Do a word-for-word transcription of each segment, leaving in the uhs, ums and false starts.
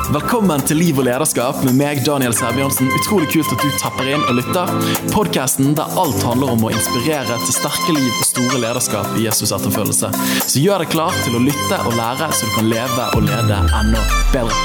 Velkommen til Liv og lederskap med meg, Daniel Sæbjørnsen. Utrolig kult at du tapper inn og lytter. Podcasten der alt handler om å inspirere til sterke liv og store lederskap i Jesus etterfølgelse. Så gjør deg klar til å lytte og lære, så du kan leve og lede enda bedre.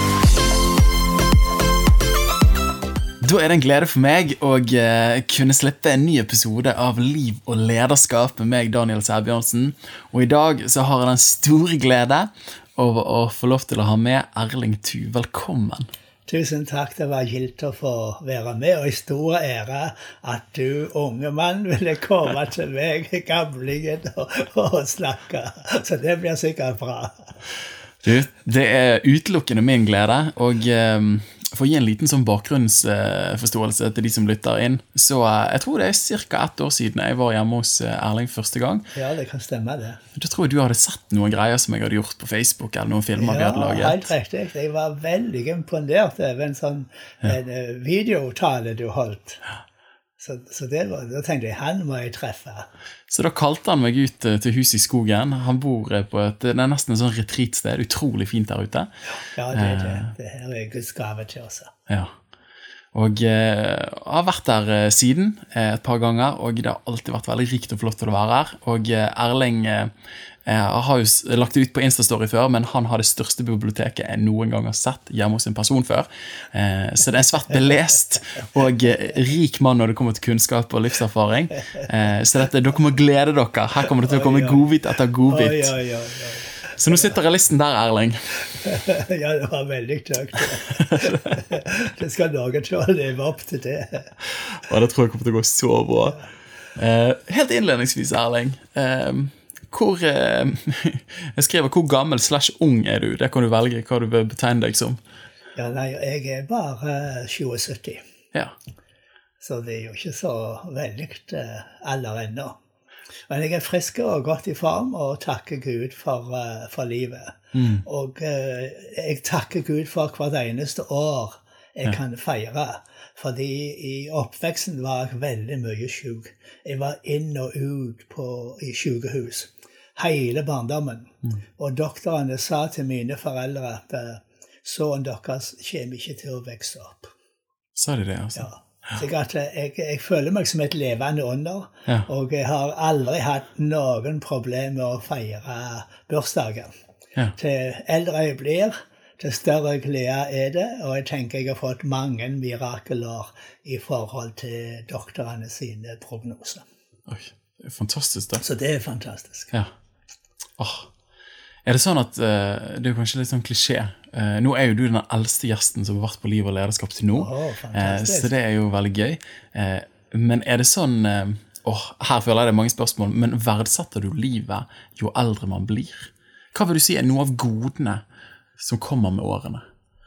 Da er det en glede for meg å uh, kunne slippe en ny episode av Liv og lederskap med meg, Daniel Sæbjørnsen. Og i dag så har jeg den store glede over å få lov til å ha med Erling Tu. Velkommen. Tusen takk, det var gildt å få være med, og i stor ære at du, unge mann, ville komme til meg, gamlingen, og, og snakke. Så det blir sikkert bra. Du, det er utelukkende min glede, og um, for å gi en liten sånn bakgrunnsforståelse til de som lytter inn, så uh, jeg tror det er cirka ett år siden jeg var hjemme hos uh, Erling første gang. Ja, det kan stemme det. Da tror jeg du hadde sett noen greier som jeg hadde gjort på Facebook, eller noen filmer ja, vi hadde laget. Ja, helt riktig. Jeg var veldig imponert over en sånn ja. en, uh, videotale du holdt. Så, så det var, da tenkte jeg, han må jeg treffe. Så da kalte han meg ut uh, til hus i skogen. Han bor uh, på et, det er nesten en sånn retreatsted, utrolig fint der ute. Ja, det er det. Det her er Guds gave til oss. Ja. Og jeg uh, har vært der uh, siden uh, et par ganger, og det har alltid vært veldig rikt og flott til å være her. Og uh, Erling uh, Jeg har jo lagt det ut på Instastory før, men han har det største biblioteket jeg noen gang har sett hjemme hos en person før. Så det er en svært belest og rik mann når det kommer til kunnskap og livserfaring. Så dette, dere må glede dere. Her kommer det til å komme godbit etter godbit. Så nå sitter jeg listen der, Erling. Ja, det var veldig tøkt. Det skal noen til å leve opp til det. Og det tror jeg kommer til å gå så bra. Helt innledningsvis, Erling. Hvor, eh, jeg skriver, hvor gammel slash ung er du? Det kan du velge hva du vil betegne deg som. Ja, nei, jeg er bare sytti. Ja. Så det er jo ikke så veldig uh, alder ennå. Men jeg er frisk og godt i form, og takker Gud for, uh, for livet. Mm. Og uh, jeg takker Gud for hvert eneste år jeg ja. kan feire. Fordi i oppveksten var jeg veldig mye syk. Jeg var inn og ut på, i sykehus. Hele barndommen. Mm. Og doktorene sa til mine foreldre at uh, sønnen deres kommer ikke til å vokse opp. Sa de det, altså? Ja. Så at, uh, jeg, jeg føler meg som et levende under, ja. og jeg har aldri hatt noen problem med å feire bursdagen. Ja. Til eldre jeg blir, til større glede er det, og jeg tenker jeg har fått mange mirakeler i forhold til doktorene sine prognoser. Oi, det er fantastisk da. Så det er fantastisk. Ja. Åh. Er det sånn at, uh, det er kanskje litt sånn klisjé, uh, nå er jo du den eldste gjesten som har vært på Liv og lederskap til nå, Åh, fantastisk. Uh, så det er jo veldig gøy. Uh, men er det sånn, uh, åh, her føler jeg det er mange spørsmål, men verdsetter du livet jo eldre man blir? Hva vil du si er noe av godene som kommer med årene?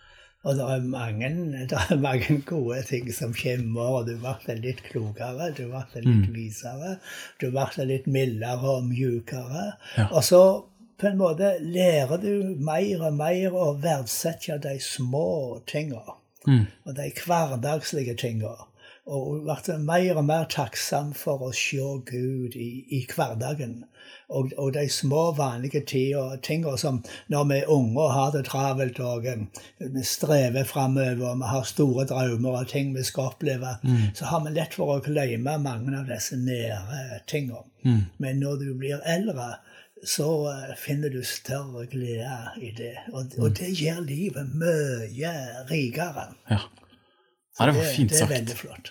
Og det er mange, det er mange gode ting som kommer, og du blir litt klokere, du blir litt mm. visere, du blir litt mildere og mjukere. Ja. Og så på en måte lærer du mer og mer å verdsette de små tingene, mm. og de hverdagslige tingene. Og ble mer og mer takksom for å se Gud i, i hverdagen. Og, og de små vanlige tingene som når vi er unge og har det travelt, og vi strever fremover, og vi har store drømmer og ting vi skal oppleve, mm. så har vi lett for å glemme mange av disse nære tingene. Mm. Men når du blir eldre, så uh, finner du større glede i det. Og, og det gjør livet mye rikere. Ja. Ja, det var fint sagt. Det er veldig flott.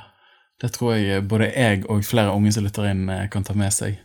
Det tror jeg både jeg og flere unge som lytter inn kan ta med seg.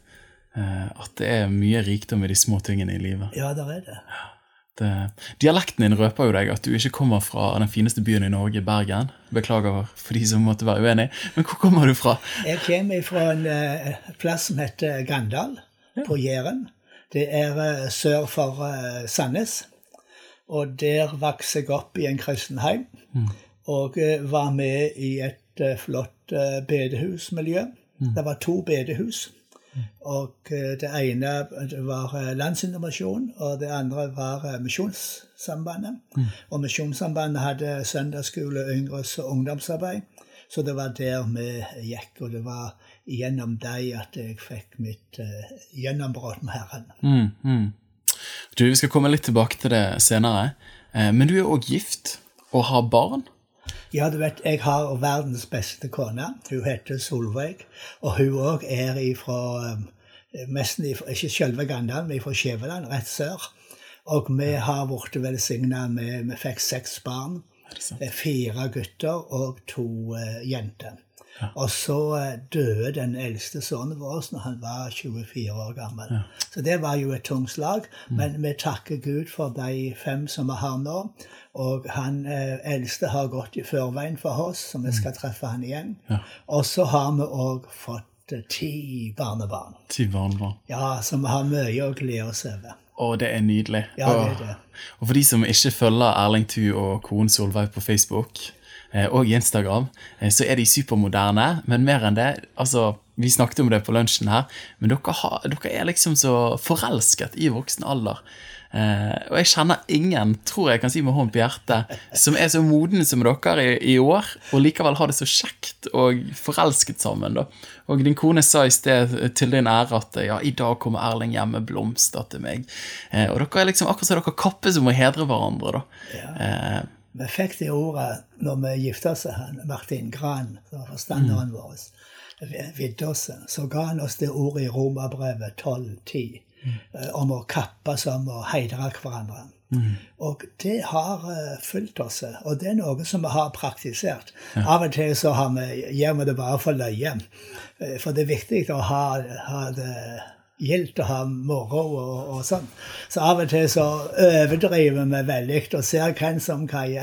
At det er mye rikdom i de små tingene i livet. Ja, det er det. det. Dialekten din røper jo deg at du ikke kommer fra den fineste byen i Norge, Bergen. Beklager for de som måtte være uenige. Men hvor kommer du fra? Jeg kommer fra en uh, plass som heter Gandal, ja. på Jæren. Det er uh, sør for uh, Sandnes. Og der vokste jeg opp i en kristenheim. Mm. Og var med i et uh, flott uh, bedehusmiljø. Mm. Det var to bedehus. Mm. Og uh, det ene det var uh, Landsinformasjon, og det andre var uh, Misjonssambandet. Mm. Og Misjonssambandet hadde søndagsskole, yngres og ungdomsarbeid. Så det var der vi gikk, og det var gjennom deg at jeg fikk mitt uh, gjennombrott med Herren. Mm, mm. Du, vi skal komme litt tilbake til det senere. Eh, men du er også gift og har barn. Ja, du vet, jeg har verdens beste kone. Hun heter Solveig, og hun også er ifra, nesten ifra, ikke selve Gandal, men fra Skjæveland, rett sør. Og vi har vært velsignet med, vi fikk seks barn, fire gutter og to uh, jenter. Ja. Og så uh, døde den eldste sønnen vår når han var tjuefire år gammel. Ja. Så det var jo et tungt slag, mm. men vi takker Gud for de fem som vi har nå. Og han uh, eldste har gått i førveien for oss, så vi skal treffe han igjen. Ja. Og så har vi også fått uh, ti barnebarn. Ti barnebarn. Ja, så vi har mye å glede oss over. Å, det er nydelig. Ja, det er det. Og for de som ikke følger Erling Tu og konen Solveig på Facebook og Instagram, så er de supermoderne, men mer enn det, altså, vi snakket om det på lunsjen her, men dere, har, dere er liksom så forelsket i voksen alder. Og jeg kjenner ingen, tror jeg kan si med hånd på hjertet, som er så moden som dere i, i år, og likevel har det så kjekt og forelsket sammen. Da. Og din kone sa i sted til din ære at ja, i dag kommer Erling hjem med blomster til meg. Og dere er liksom akkurat så dere kapper som å hedre hverandre. Da. Ja. Eh, Vi fikk det ordet når vi giftet oss, han, Martin Gran, som var forstanderen mm. vår, vidde oss, så ga han oss det ordet i Romerbrevet tolv ti, mm. om å kappe som og heidre hverandre. Mm. Og det har uh, fulgt oss, og det er noe som vi har praktisert. Ja. Av og til så har vi, gjør vi det bare for løye, for det er viktig å ha, ha det gildt å ha moro og, og sånn. Så av og til så overdriver vi veldig og ser hvem som kan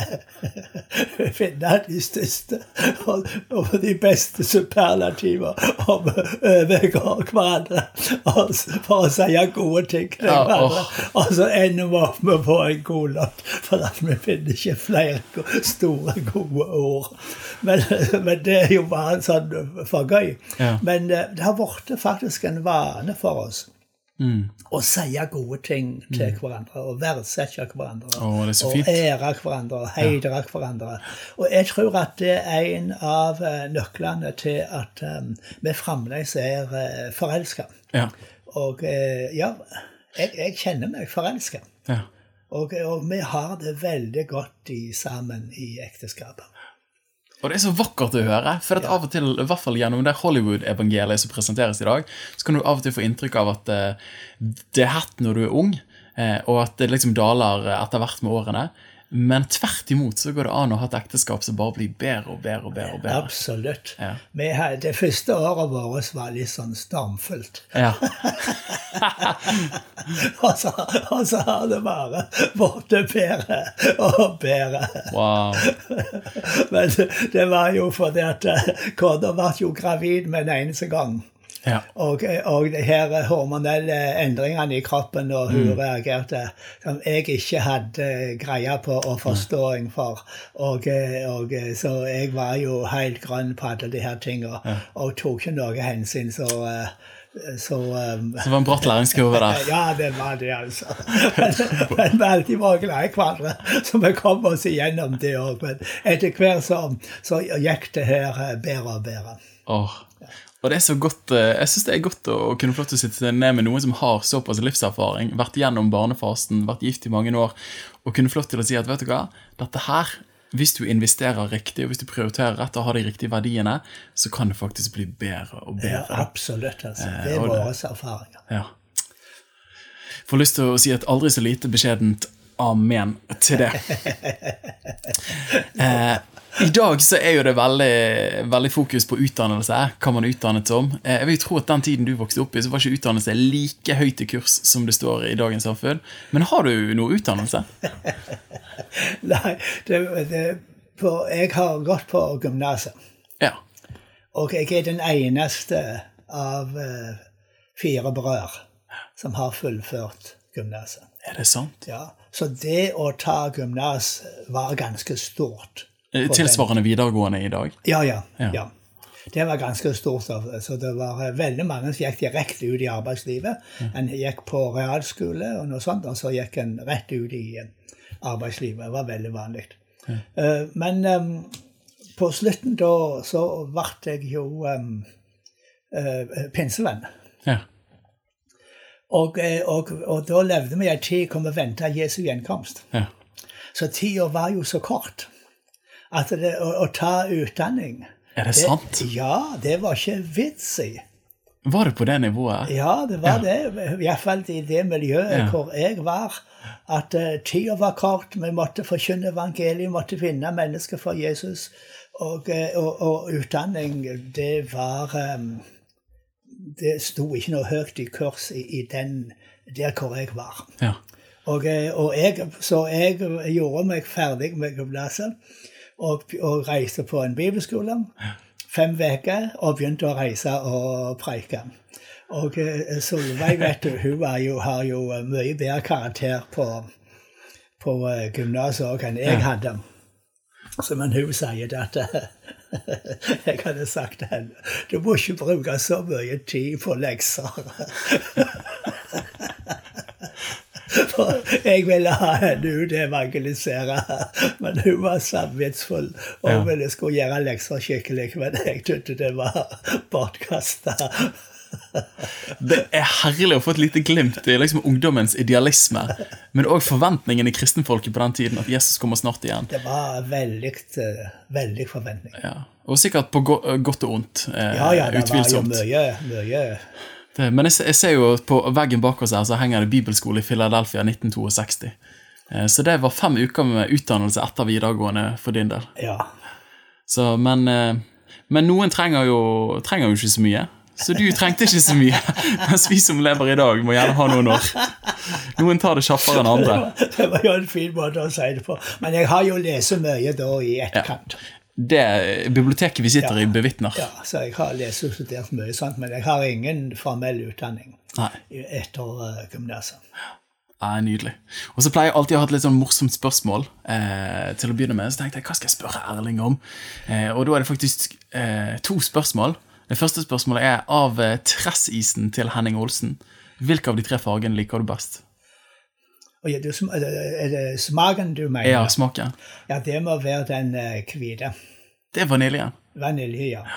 finne de største og, og de beste superlativer og overgår hverandre og, for å si gode ting til hverandre. Og så ender vi opp med å få en god låt, for at vi finner ikke flere store, gode ord. Men, men det er jo bare sånn for gøy. Ja. Men det har vært faktisk en vane for oss Mm. og si gode ting til mm. hverandre, og verdsette hverandre, oh, og ære hverandre, og heidre ja. hverandre. Og jeg tror at det er en av uh, nøklene til at um, vi fremdeles er uh, forelsket. Ja. Og uh, ja, jeg, jeg kjenner meg forelsket. Ja. Og, og vi har det veldig godt i, sammen i ekteskapet. Og det er så vakkert å høre, for at av og til, i hvert fall gjennom det Hollywood-evangeliet som presenteres i dag, så kan du av og til få inntrykk av at uh, det er hett når du er ung, uh, og at det liksom daler etter hvert med årene. Men tvert imot så går det an å ha et ekteskap som bare blir bedre og bedre og bedre og bedre. Absolutt. Ja. Men det første året vårt var litt sånn stormfullt. Ja. og, så, og så har det bare vært bedre og bedre. Wow. Men det var jo fordi at kona var jo gravid med en eneste gang. Ja. Og, og det her hormonelle endringene i kroppen og hun mm. reagerte som jeg ikke hadde greia på og forståing for. Og, og så jeg var jo helt grønn på alle de her tingene ja. og tok ikke noe hensyn, så... Så, um, så det var en bratt læringskurve der. Ja, det var det altså. Men, men vi alltid var glad i hverandre, så vi kom oss igjennom det også. Men etter hver så, så gikk det her bedre og bedre. Åh. Og det er så godt, jeg synes det er godt å kunne få lov til å sitte ned med noen som har såpass livserfaring, vært gjennom barnefasten, vært gift i mange år, og kunne få lov til å si at, vet du hva, dette her, hvis du investerer riktig, og hvis du prioriterer rett og har de riktige verdiene, så kan det faktisk bli bedre og bedre. Ja, absolutt, altså. Det er våre erfaringer. Ja. Får lyst til å si at aldri så lite beskjedent amen til det. eh, I dag så er jo det veldig, veldig fokus på utdannelse, hva man er utdannet som. Jeg vil tro at den tiden du vokste opp i, så var ikke utdannelse like høyt i kurs som det står i dagens samfunn. Men har du noe utdannelse? Nei, det, det, på, jeg har gått på gymnaset. Ja. Og jeg er den eneste av uh, fire brødre som har fullført gymnaset. Er det sant? Ja, så det å ta gymnas var ganske stort. Tilsvarende videregående i dag? Ja, ja, ja, ja. Det var ganske stort. Så det var veldig mange som gikk direkte ut i arbeidslivet. Ja. En gikk på realskole og noe sånt, og så gikk en rett ut i arbeidslivet. Det var veldig vanlig. Ja. Men um, på slutten da så ble jeg jo um, uh, pinsevenn. Ja. Og, og, og da levde vi i en tid hvor vi ventet Jesu gjenkomst. Ja. Så tiden var jo så kort. At det, å, å ta utdanning... Er det sant? Det, ja, det var ikke vits i. Var det på det nivået? Ja, det var ja. det. I hvert fall i det miljøet ja. hvor jeg var. At uh, tiden var kort, vi måtte forkynne evangeliet, måtte finne mennesker for Jesus. Og, uh, og, og utdanning, det var... Um, det stod ikke noe høyt i kurs i, i den, der hvor jeg var. Ja. Og, og jeg, så jeg gjorde meg ferdig med gymnaset. Og, og reiste på en bibelskole, fem veker, og begynte å reise og preike. Og Solveig, vet du, hun jo, har jo mye bedre karakter på, på gymnaset også enn jeg hadde. Så, men hun sier det at jeg hadde sagt til henne, du må ikke bruke så mye tid på lekser. For jeg ville ha henne ut evangelisere, men hun var samvitsfull og ja. ville skulle gjøre lekser skikkelig, men jeg trodde det var bortkastet. Det er herlig å få et lite glimt i liksom ungdommens idealisme, men også forventningen i kristenfolket på den tiden, at Jesus kommer snart igjen. Det var veldig, veldig forventning. Ja. Og sikkert på go godt og ondt, eh, ja, ja, det utvilsomt. var jo mye, mye... Det, men jeg, jeg ser jo på veggen bak oss her, så henger det bibelskole i Philadelphia nitten sekstito. Eh, så det var fem uker med utdannelse etter videregående for din del. Ja. Så, men, eh, men noen trenger jo, trenger jo ikke så mye. Så du trengte ikke så mye, mens vi som lever i dag må gjerne ha noen år. Noen tar det kjappere enn andre. Det var, det var jo en fin måte å si det på. Men jeg har jo lest mye da i etterkant. Ja. Det biblioteket vi sitter ja. i bevittner. Ja, så jeg har lest og studert mye sånt, men jeg har ingen formell utdanning Nei. etter uh, gymnaset. Ja, nydelig. Og så pleier jeg alltid å ha et litt sånn morsomt spørsmål eh, til å begynne med. Så tenkte jeg, hva skal jeg spørre Erling om? Eh, og da er det faktisk eh, to spørsmål. Det første spørsmålet er av eh, tressisen til Henning Olsen. Hvilke av de tre fargene liker du best? Og er, det, er det smaken du mener? Ja, smaken. Ja, det må være den uh, hvite. Det er vaniljen. Vanilje, ja.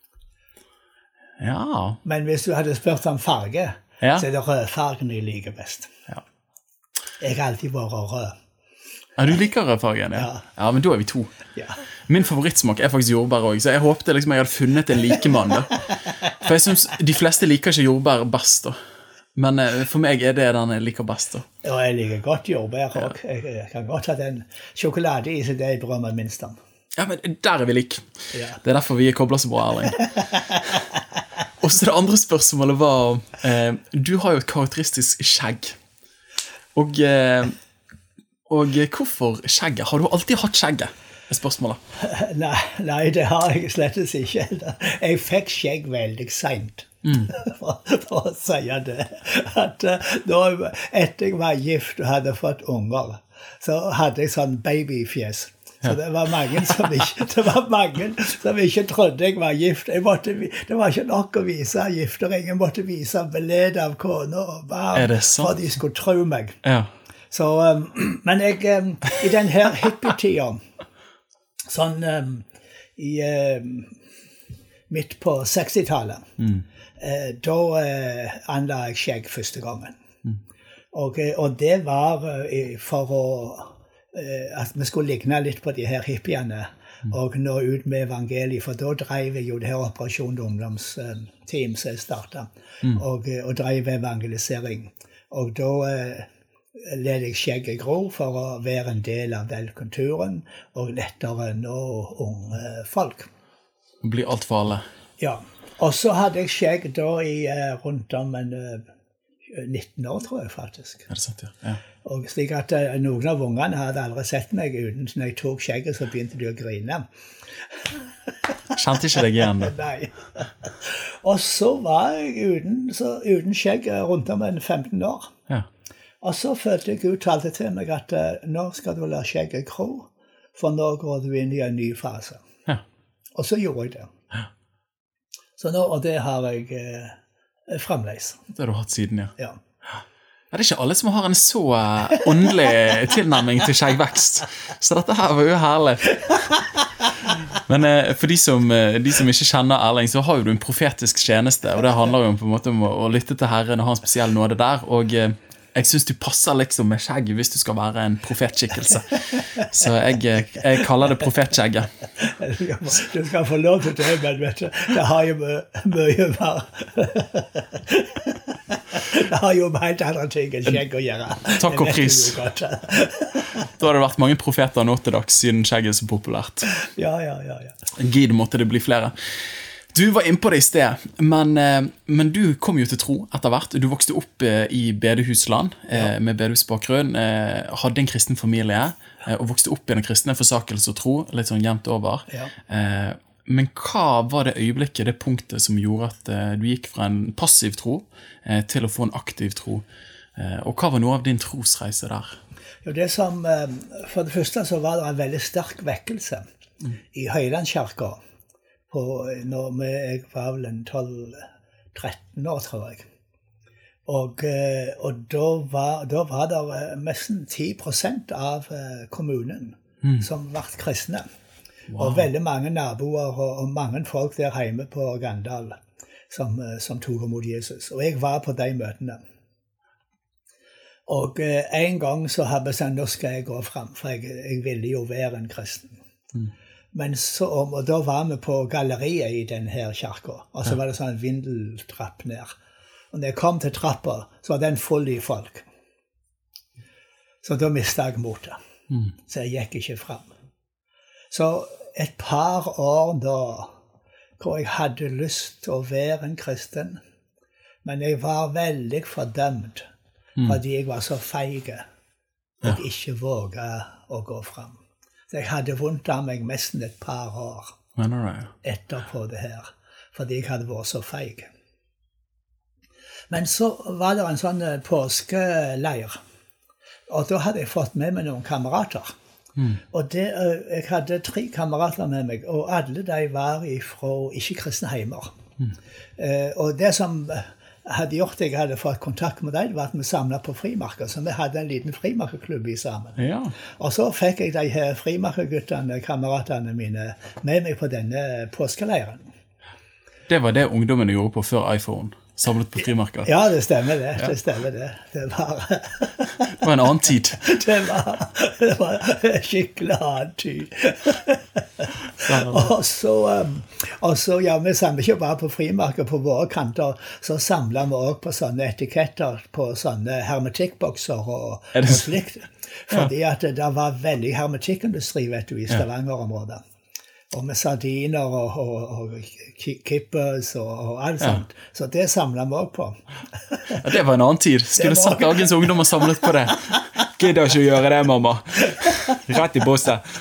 Ja. Men hvis du hadde spurt om farge, ja. så er det rødfargen jeg liker best. Ja. Jeg har alltid vært rød. Ja, du liker rødfargen, ja. ja. Ja, men da er vi to. Ja. Min favorittsmak er faktisk jordbær også, så jeg håpte liksom jeg hadde funnet en likemann da. For jeg synes de fleste liker ikke jordbær best da. Men for meg er det den jeg liker best da. Ja, jeg liker godt jordbær også. Jeg, jeg kan godt ha den sjokolade i, så det er drømmer minst om. Ja, men der er vi lik. Ja. Det er derfor vi er koblet så bra, Erling. Og så det andre spørsmålet var, eh, du har jo et karakteristisk skjegg. Og, eh, og hvorfor skjegget? Har du alltid hatt skjegget? Er spørsmålet. Nei, nei, det har jeg slett ikke. Jeg fikk skjegg veldig sent. Mm. for, for å si det. At uh, da, etter jeg var gift og hadde fått unger, så hadde jeg sånn babyfjes. Så ja. det var mange som ikke, det var mange som ikke trodde jeg var gift. Jeg måtte, det var ikke nok å vise giftering. Jeg måtte vise beled av kone og barn for de skulle tro meg. Ja. Så, um, men jeg, um, i den her hippie-tiden, sånn um, i um, midt på sekstitallet, mm. eh, da eh, anla jeg skjegg første gangen. Mm. Og, og det var eh, for å, eh, at vi skulle ligne litt på de her hippiene, mm. og nå ut med evangeliet, for da drev jeg jo det her Operasjon Ungdomsteam som jeg startet, mm. og, og drev evangelisering. Og da eh, led jeg skjegget gro for å være en del av den kulturen, og lettere nå unge folk. Blir alt for alle. Ja, og så hadde jeg skjegg da i uh, rundt om en uh, nitten år, tror jeg faktisk. Er det sant, ja? Ja. Og slik at uh, noen av ungene hadde aldri sett meg uten, når jeg tok skjegget, så begynte de å grine. Kjente ikke deg igjen da? Nei. Og så var jeg uten, så, uten skjegg rundt om en femten år. Ja. Og så følte jeg Gud talte til meg at uh, nå skal du la skjegget gro, for nå går du inn i en ny fase. Ja. Og så gjorde jeg det. Ja. Så nå, og det har jeg eh, fremleis. Det har du hatt siden, ja. Ja. Det er ikke alle som har en så åndelig tilnærming til skjeggvekst. Så dette her var jo herlig. Men eh, for de som, de som ikke kjenner Erling, så har jo du en profetisk tjeneste, og det handler jo på en måte om å, å lytte til Herren og ha en spesiell nåde der. Og eh, jeg synes du passer liksom med skjegg hvis du skal være en profetskikkelse. Så jeg, jeg kaller det profetskjegget. Du skal få lov til det, men vet du, det har jo mye mer. Det har jo helt andre ting enn skjegg å gjøre. Takk og pris. Da har det vært mange profeter nå til dags, siden skjegg er så populært. Ja, ja, ja. ja. Gid måtte det bli flere. Du var inne på det i sted, men, men du kom jo til tro etter hvert. Du vokste opp i bedehusland ja. med bedehusbakgrunn, hadde en kristen familie, og vokste opp i den kristne forsakelse og tro, litt sånn jevnt over. Ja. Men hva var det øyeblikket, det punktet som gjorde at du gikk fra en passiv tro til å få en aktiv tro? Og hva var noe av din trosreise der? Jo, det som, for det første så var det en veldig sterk vekkelse mm. i Høylandskirka, på, når jeg var vel en tolv tretten år, tror jeg. Og, og da, var, da var det nesten ti prosent av kommunen mm. som var kristne. Wow. Og veldig mange naboer og, og mange folk der hjemme på Gandal som, som tog imot Jesus. Og jeg var på de møtene. Og eh, en gang så har jeg bestemt, nå skal jeg gå frem, for jeg, jeg ville jo være en kristen. Mm. Men så, og da var vi på galleriet i denne kirka, og så var det sånn en vindeltrapp ned. Og når jeg kom til trappa, så var den full i folk. Så da mistet jeg motet. Mm. Så jeg gikk ikke frem. Så et par år da, hvor jeg hadde lyst til å være en kristen, men jeg var veldig fordømt, mm. fordi jeg var så feige, og ja. ikke våget å gå frem. Så jeg hadde vondt av meg nesten et par år etterpå det her, fordi jeg hadde vært så feig. Men så var det en sånn påskeleir, og da hadde jeg fått med meg noen kamerater. Mm. Og det, jeg hadde tre kamerater med meg, og alle de var fra ikke-kristne heimer. Mm. Uh, og det som hadde gjort at jeg hadde fått kontakt med dem, var at vi samlet på frimarker, så vi hadde en liten frimarkerklubb i sammen. Ja. Og så fikk jeg de her frimarkerguttene, kameratene mine, med meg på denne påskeleiren. Det var det ungdommene gjorde på før iPhone, samlet på frimarker. Ja, det stemmer det, ja. det stemmer det. Det var... det var en annen tid. det, var, det var en skikkelig annen tid. og, så, um, og så, ja, vi samler ikke bare på frimarker på våre kanter, så samler vi også på sånne etiketter, på sånne hermetikkbokser og, og slikt. Fordi ja. at det, det var veldig hermetikkindustri, vet du, i Stavanger-området. Og med sardiner og, og, og kippers og, og alt sånt. Ja. Så det samlet vi også på. ja, det var en annen tid. Skulle sett dagens ungdom og samlet på det. Gidder ikke å gjøre det, mamma. Rett i bosset.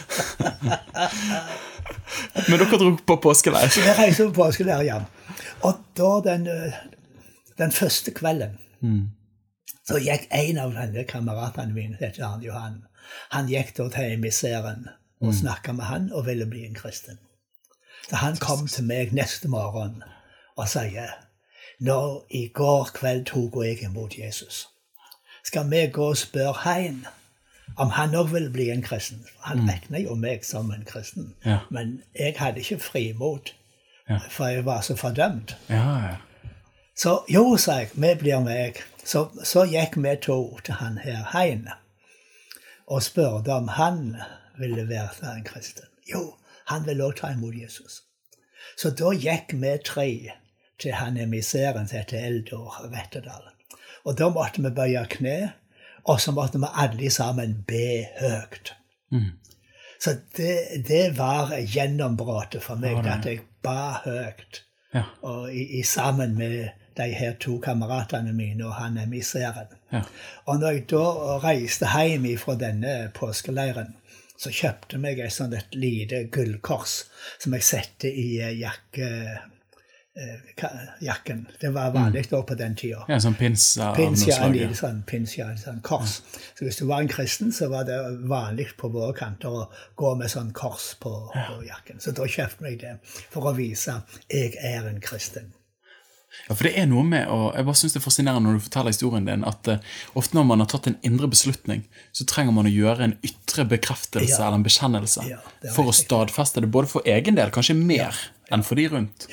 Men dere dro på påskeleir. Jeg reiste på påskeleir, ja. Og da den, den første kvelden, mm. så gikk en av denne kameratene mine, heter han Johan, han gikk da til emissæren, og snakket med han og ville bli en kristen. Så han kom til meg neste morgen og sier, nå i går kveld tog jeg imot Jesus. Skal vi gå og spørre han om han også ville bli en kristen? Han regnet jo meg som en kristen, ja. men jeg hadde ikke frimot, ja. for jeg var så fordømt. Ja, ja. Så jo, sa jeg, vi blir meg. Så, så gikk vi to til han her han og spurte om han ville være en kristen. Jo, han ville også ta imot Jesus. Så da gikk vi tre til han emissæren som heter Eldor Vettedal. Og da måtte vi bøye kne, og så måtte vi alle sammen be høyt. Mm. Så det, det var gjennombrottet for meg, ja, at jeg ba høyt, ja. og i, i sammen med de her to kameratene mine og han emissæren. Ja. Og når jeg da reiste hjem fra denne påskeleiren, så kjøpte meg et sånt et lite gullkors som jeg sette i jakke, eh, jakken. Det var vanlig da på den tiden. Ja, sånn pins av pins, noe ja, slag. en sånn pins, ja, en sånn kors. Ja. Så hvis du var en kristen, så var det vanlig på våre kanter å gå med sånn kors på, ja. på jakken. Så da kjøpte jeg det for å vise at jeg er en kristen. Ja, for det er noe med, og jeg bare synes det er fascinerende når du forteller historien din, at uh, ofte når man har tatt en indre beslutning, så trenger man å gjøre en ytre bekreftelse ja. eller en bekjennelse ja, for å stadfeste det, både for egen del, kanskje mer ja. Ja. enn for de rundt. Ja.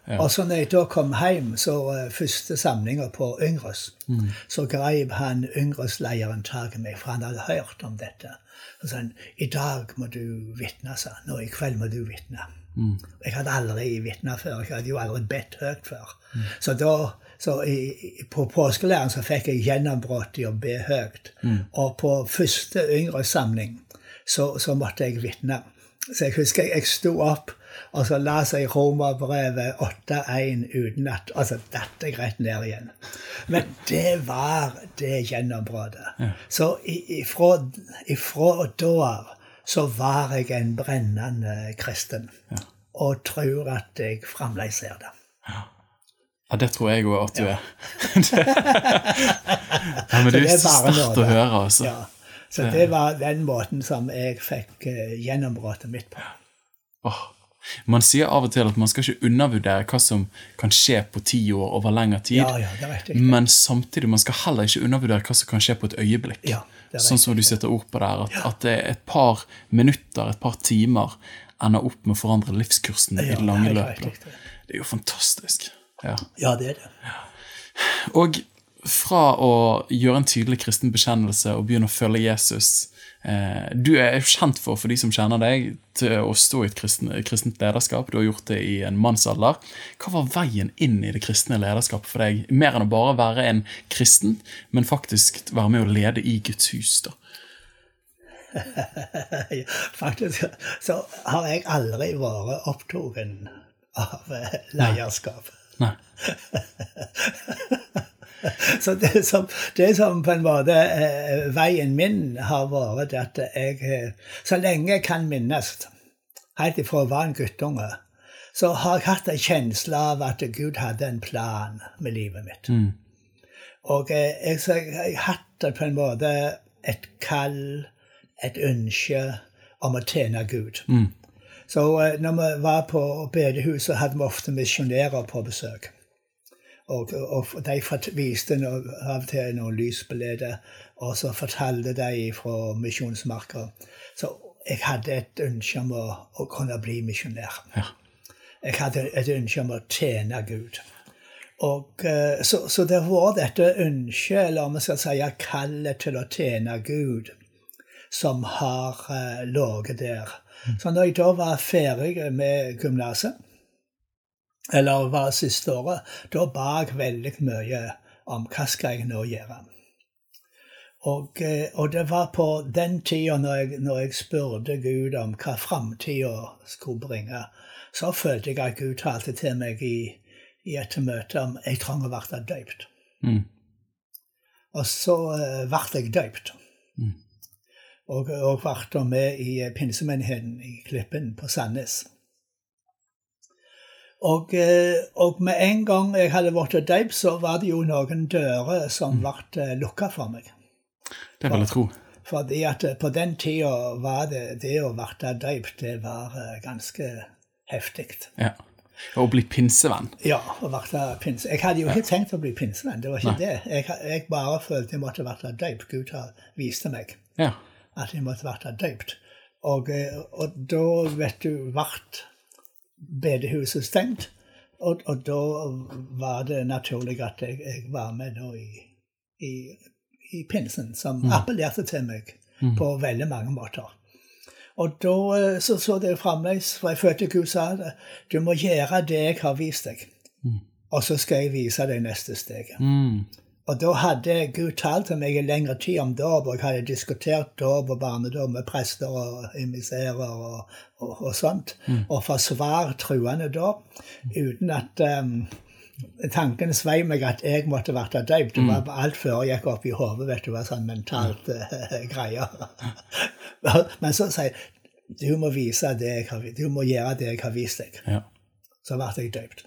ja. Og så når jeg da kom hjem, så uh, første samlinger på Yngres, mm. så greip han Yngres-leieren tak i meg, for han hadde hørt om dette. Så sa han, i dag må du vitne, sa han. Nå i kveld må du vitne. Mm. Jeg hadde aldri vitnet før, jeg hadde jo aldri bedt høyt før. Mm. Så da, så i, på påskelæren så fikk jeg gjennombrott i å be høyt. Mm. Og på første Yngres-samling så, så måtte jeg vitne. Så jeg husker jeg sto opp, og så la seg Romerbrevet åtte én uten at, altså datt jeg rett ned igjen. Men det var det gjennombruddet. Ja. Så ifra, ifra da så var jeg en brennende kristen, ja. Og tror at jeg fremdeles er det. Ja. Ja, det tror jeg også at du er. Ja, men det er så sterkt å høre, altså. Ja. Så det var den måten som jeg fikk uh, gjennombruddet mitt på. Oh. Man sier av og til at man skal ikke undervurdere hva som kan skje på ti år over lengre tid. Ja, ja, det er riktig. Men samtidig, man skal heller ikke undervurdere hva som kan skje på et øyeblikk. Ja, det er sånn som du setter ord på der, at, ja. At det er et par minutter, et par timer ender opp med å forandre livskursen ja, i det lange løpet. Det er jo fantastisk. Ja, ja det er det. Ja. Og fra å gjøre en tydelig kristen bekjennelse og begynne å følge Jesus, eh, du er kjent for, for de som kjenner deg, til å stå i et kristen, kristent lederskap. Du har gjort det i en mannsalder. Hva var veien inn i det kristne lederskapet for deg? Mer enn å bare være en kristen, men faktisk være med å lede i Guds hus da. Faktisk så har jeg aldri vært opptagen av lederskap. Nei. Så det som, det som på en måte eh, veien min har vært at jeg, eh, så lenge jeg kan minnes, helt ifra å være en guttunge, så har jeg hatt en kjensle av at Gud hadde en plan med livet mitt. Mm. Og eh, jeg, så jeg, jeg hadde på en måte et kall, et ønske om å tjene Gud. Mm. Så eh, når vi var på bedehuset, hadde vi ofte misjonærer på besøk. Og, og de viste noe, av og til noen lysbilder, og så fortalte de fra misjonsmarker. Så jeg hadde et ønske om å, å kunne bli misjonær. Ja. Jeg hadde et ønske om å tjene Gud. Og så, så det var dette ønsket, eller om jeg skal si, kallet til å tjene Gud, som har uh, ligget der. Mm. Så når jeg da var ferdig med gymnaset, eller var siste året, da ba jeg veldig mye om hva skal jeg nå gjøre. Og, og det var på den tiden når jeg, når jeg spurte Gud om hva fremtiden skulle bringe, så følte jeg at Gud talte til meg i, i et møte om jeg trenger å være døpt. Mm. Og så uh, ble jeg døpt. Mm. Og, og ble med i pinsemenigheten i Klippen på Sandnes. Og, og med en gang jeg hadde vært døpt, så var det jo noen dører som ble lukket for meg. Det vil jeg tro. Fordi at på den tiden var det, det å være døpt, det var ganske heftig. Ja, og å bli pinsevenn. Ja, å være pinsevenn. Jeg hadde jo ikke tenkt å bli pinsevenn, det var ikke Nei. det. Jeg, jeg bare følte jeg måtte være døpt. Gud viste meg ja. at jeg måtte være døpt. Og, og da, vet du, vart bedehuset stengt, og, og da var det naturlig at jeg, jeg var med da i, i, i pinsen, som mm. appellerte til meg mm. på veldig mange måter. Og da så, så det fremdeles, for jeg følte Gud sa det, du må gjøre det jeg har vist deg, mm. og så skal jeg vise deg neste steg. Mm. Og da hadde Gud talt til meg i lengre tid om dåp, og jeg hadde diskutert dåp og barnedåp med prester og emisærer og, og, og sånt, mm. og forsvar truende dåp, uten at um, tanken svei meg at jeg måtte være døpt. Det var alt før jeg gikk opp i hodet, vet du, var sånn mentalt uh, greier. Men så sier jeg, du må vise det jeg har, du må gjøre det jeg har vist deg. Ja. Så ble jeg døpt.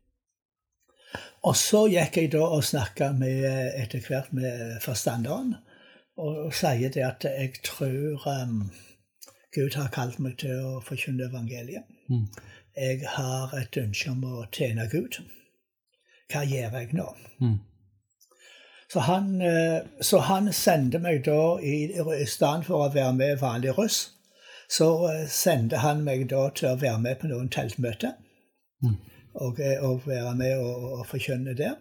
Og så gikk jeg da og snakket med, etter hvert med forstanderen, og, og sier det at jeg tror um, Gud har kalt meg til å forkynne evangeliet. Mm. Jeg har et ønske om å tjene Gud. Hva gjør jeg nå? Mm. Så, han, så han sendte meg da, i, i stedet for å være med vanlig russ, så sendte han meg da til å være med på noen teltmøter. Mm. og, og være med og, og forkynne der.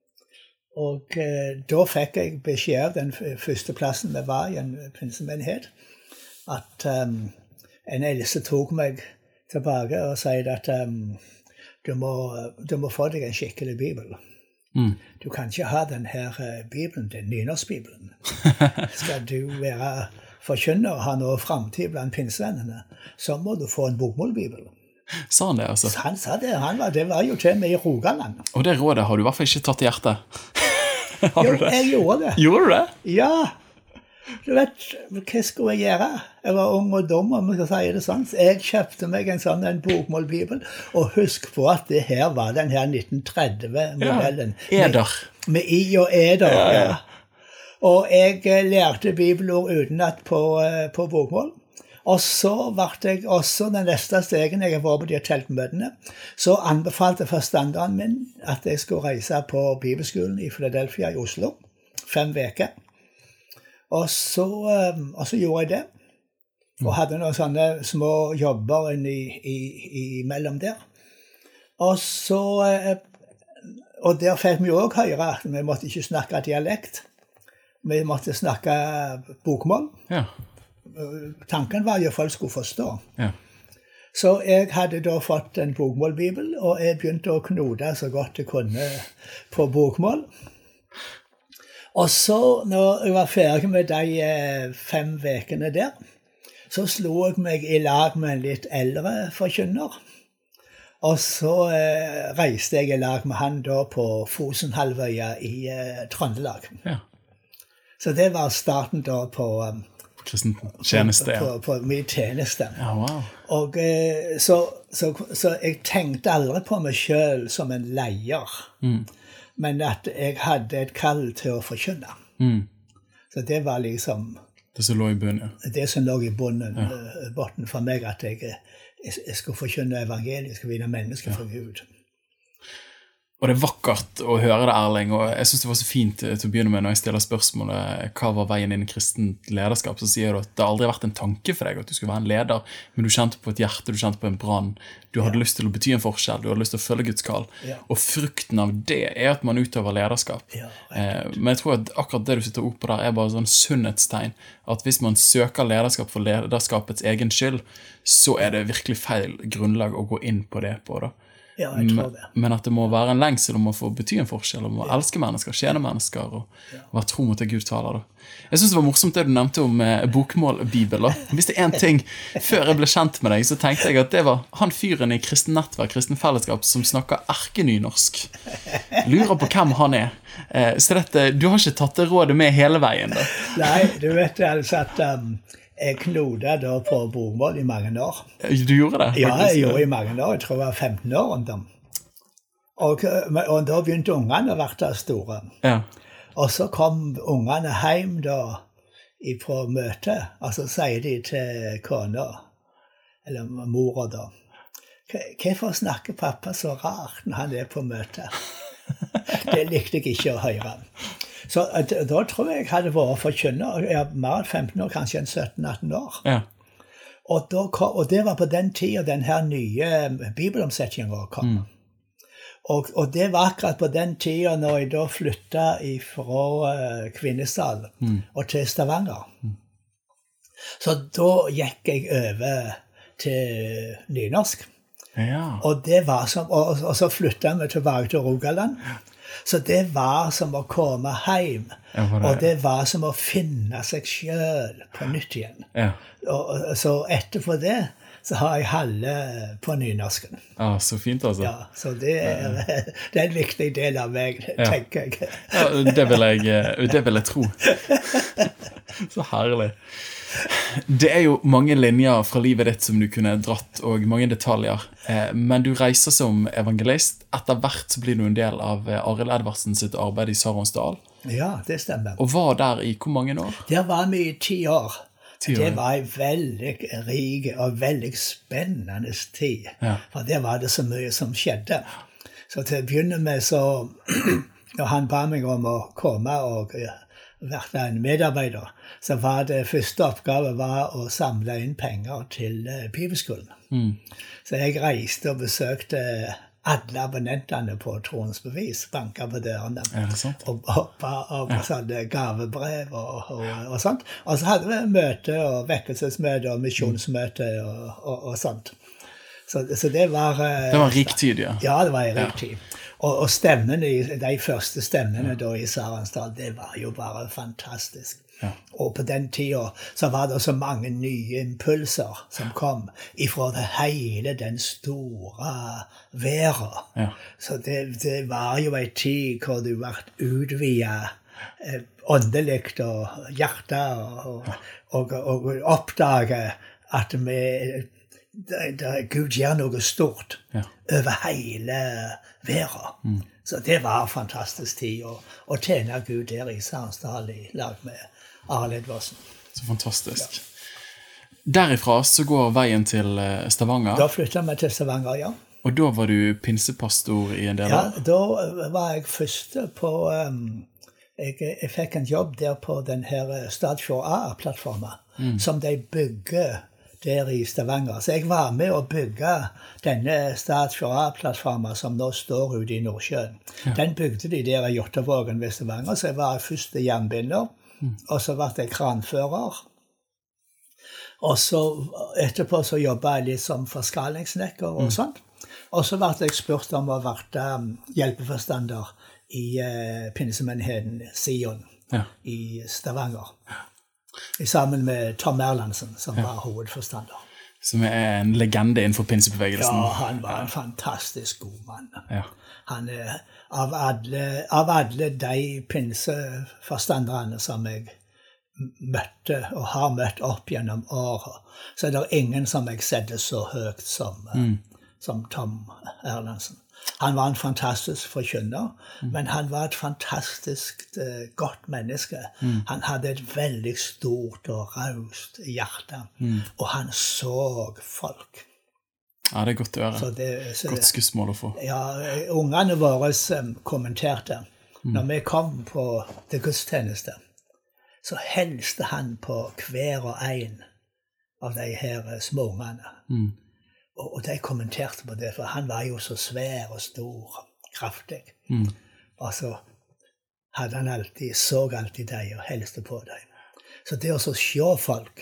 Og eh, da fikk jeg beskjed av den første plassen vi var i en pinsemenighet, at um, en eldste tok meg tilbake og sier at um, du, må, du må få deg en skikkelig bibel. Mm. Du kan ikke ha denne bibelen, den nynorskbibelen. Skal du være forkynner og ha noe fremtid blant pinsevennene, så må du få en bokmålbibel. Sa han det, altså? Han sa det. Han var, det var jo til meg i Rogaland. Og det rådet har du i hvert fall ikke tatt i hjertet. Jo, jeg gjorde det. Gjorde du det? Ja. Du vet, hva skulle jeg gjøre? Jeg var ung og dum, om jeg skal si det sånn. Jeg kjøpte meg en sånn en bokmålbibel, og husk på at det her var den her nitten tretti-modellen. Ja, eder. Med, med i og eder, ja. ja. Og jeg lærte bibelord utenat på, på bokmål. Og så ble jeg også den neste stegen jeg var på de teltmøtene, så anbefalte forstanderen min at jeg skulle reise på bibelskolen i Philadelphia i Oslo, fem veker. Og så, og så gjorde jeg det, og hadde noen sånne små jobber i, i, i mellom der. Og så, og der fikk vi også høre at vi måtte ikke snakke dialekt, vi måtte snakke bokmål. Ja. Tanken var jo at folk skulle forstå. Ja. Så jeg hadde da fått en bokmålbibel, og jeg begynte å knote så godt jeg kunne på bokmål. Og så, når jeg var ferdig med de fem vekene der, så slo jeg meg i lag med en litt eldre forkynner. Og så eh, reiste jeg i lag med han da på Fosenhalvøya i eh, Trøndelag. Ja. Så det var starten da på... Um, kristen tjeneste, ja. På, på, på min tjeneste. Ja, wow. Og eh, så, så, så jeg tenkte aldri på meg selv som en leier, mm. men at jeg hadde et kall til å forkynne. Mm. Så det var liksom... Det som lå i bunnen. Det som lå i bunnen, ja. Botten for meg, at jeg, jeg, jeg skulle forkynne evangeliet, jeg skulle vinne mennesker ja. For Gud. Og det er vakkert å høre det, Erling, og jeg synes det var så fint til å begynne med når jeg stiller spørsmålet hva var veien inn i kristent lederskap, så sier du at det aldri har vært en tanke for deg at du skulle være en leder, men du kjente på et hjerte, du kjente på en brann, du hadde ja. Lyst til å bety en forskjell, du hadde lyst til å følge Guds kall, ja. Og frukten av det er at man utøver lederskap. Ja, eh, men jeg tror at akkurat det du sitter opp på der er bare sånn sunnhetstegn, at hvis man søker lederskap for lederskapets egen skyld, så er det virkelig feil grunnlag å gå inn på det på da. Ja, jeg tror det. Men at det må være en lengsel om å få bety en forskjell, om å ja. Elske mennesker, tjene mennesker, og ja. Være tro mot det Gud taler. Da. Jeg synes det var morsomt det du nevnte om eh, bokmål-bibel. Hvis det er en ting, før jeg ble kjent med deg, så tenkte jeg at det var han fyren i kristen nettverk, kristen fellesskap, som snakker erkenynorsk. Lurer på hvem han er. Eh, så dette, du har ikke tatt det rådet med hele veien da? Nei, du vet altså at... Um Jeg knodet da på bokmål i mange år. Du gjorde det? Ja, jeg gjorde i mange år. Jeg tror jeg var femten år rundt om. Og, og da begynte ungene å være store. Ja. Og så kom ungene hjem da på møte, og så sier de til kona, eller mora da, hvorfor snakker pappa så rart når han er på møte? Det likte jeg ikke å høre. Så da tror jeg jeg hadde vært forkynner, jeg var mer enn femten år, kanskje en sytten atten år. Ja. Og, da, og det var på den tiden den her nye bibelomsetningen kom. Mm. Og, og det var akkurat på den tiden når jeg da flyttet fra uh, Kvinesdal mm. og til Stavanger. Mm. Så da gikk jeg over til nynorsk. Ja. Og, det var som, og, og så flyttet vi tilbake til Rogaland. Så det var som å komme hjem, ja, det, og det var som å finne seg selv på nytt igjen. Ja. Og, så etterpå det, så har jeg halve på nynorsken. Ja, så fint altså. Ja, så det er, det er en viktig del av meg, ja. Tenker jeg. Ja, det vil jeg, det vil jeg tro. Så herlig. Det er jo mange linjer fra livet ditt som du kunne dratt, og mange detaljer. Men du reiser som evangelist. Etter hvert så blir du en del av Arild Edvardsen sitt arbeid i Saronsdal. Ja, det stemmer. Og var der i hvor mange år? Der var vi i ti år. ti år. Det var en veldig rik og veldig spennende tid. Ja. For der var det så mye som skjedde. Så til å begynne med så, når han ba meg om å komme og vært en medarbeider, så var det første oppgave var å samle inn penger til uh, bibelskolen. Mm. Så jeg reiste og besøkte alle abonnentene på Troens bevis banket på dørene. Er det sant? Og hoppet og ja. Sånne gavebrev og, og, og sånt. Og så hadde vi møte og vekkelsesmøte og misjonsmøte og, og, og sånt. Så, så det var... Det var riktig, ja. Ja, det var riktig. Ja. Og, og stemmene, de første stemmene da i Sarensdal, det var jo bare fantastisk. Ja. Og på den tiden så var det så mange nye impulser som kom ifra det hele den store verden. Ja. Så det, det var jo en tid hvor du ble utvidet eh, åndelig og hjertet og, og, og, og oppdaget at vi, det, det, Gud gjør noe stort ja. Over hele verden. Mm. Så det var en fantastisk tid å, å tjene Gud der i Sarensdal i lag med Arild Edvardsen. Så fantastisk. Ja. Derifra så går veien til Stavanger. Da flyttet vi til Stavanger, ja. Og da var du pinsepastor i en del år? Ja, da var jeg første på... Um, jeg, jeg fikk en jobb der på den her Stadfjord A-plattformen, mm. som de bygger der i Stavanger. Så jeg var med å bygge denne Stadfjord A-plattformen som nå står ute i Nordsjøen. Ja. Den bygde de der i Jåttåvågen ved Stavanger, så jeg var første jernbinder. Mm. Og så ble jeg kranfører. Og så etterpå så jobbet jeg litt som forskalingssnekker og mm. sånt. Og så ble jeg spurt om å være hjelpeforstander i uh, pinsemenigheten Sion ja. I Stavanger. I sammen med Tom Erlandsen, som ja. Var hovedforstander. Som er en legende innenfor pinsebevegelsen. Ja, han var en fantastisk god mann. Ja. Han er av alle, av alle de pinseforstanderne som jeg møtte og har møtt opp gjennom året, så er det ingen som jeg setter så høyt som, mm. som Tom Erlandsen. Han var en fantastisk forkynner, mm. men han var et fantastisk uh, godt menneske. Mm. Han hadde et veldig stort og raust hjerte, mm. og han så folk. Ja, det er godt å høre. Så det, så godt skussmål å få. Ja, ungene våre um, kommenterte. Mm. Når vi kom på det gudstjeneste, så helste han på hver og en av de her små ungene. Mm. Og, og de kommenterte på det, for han var jo så svær og stor, kraftig. Mm. Og så hadde han alltid, så alltid de og helste på dem. Så det å så se folk,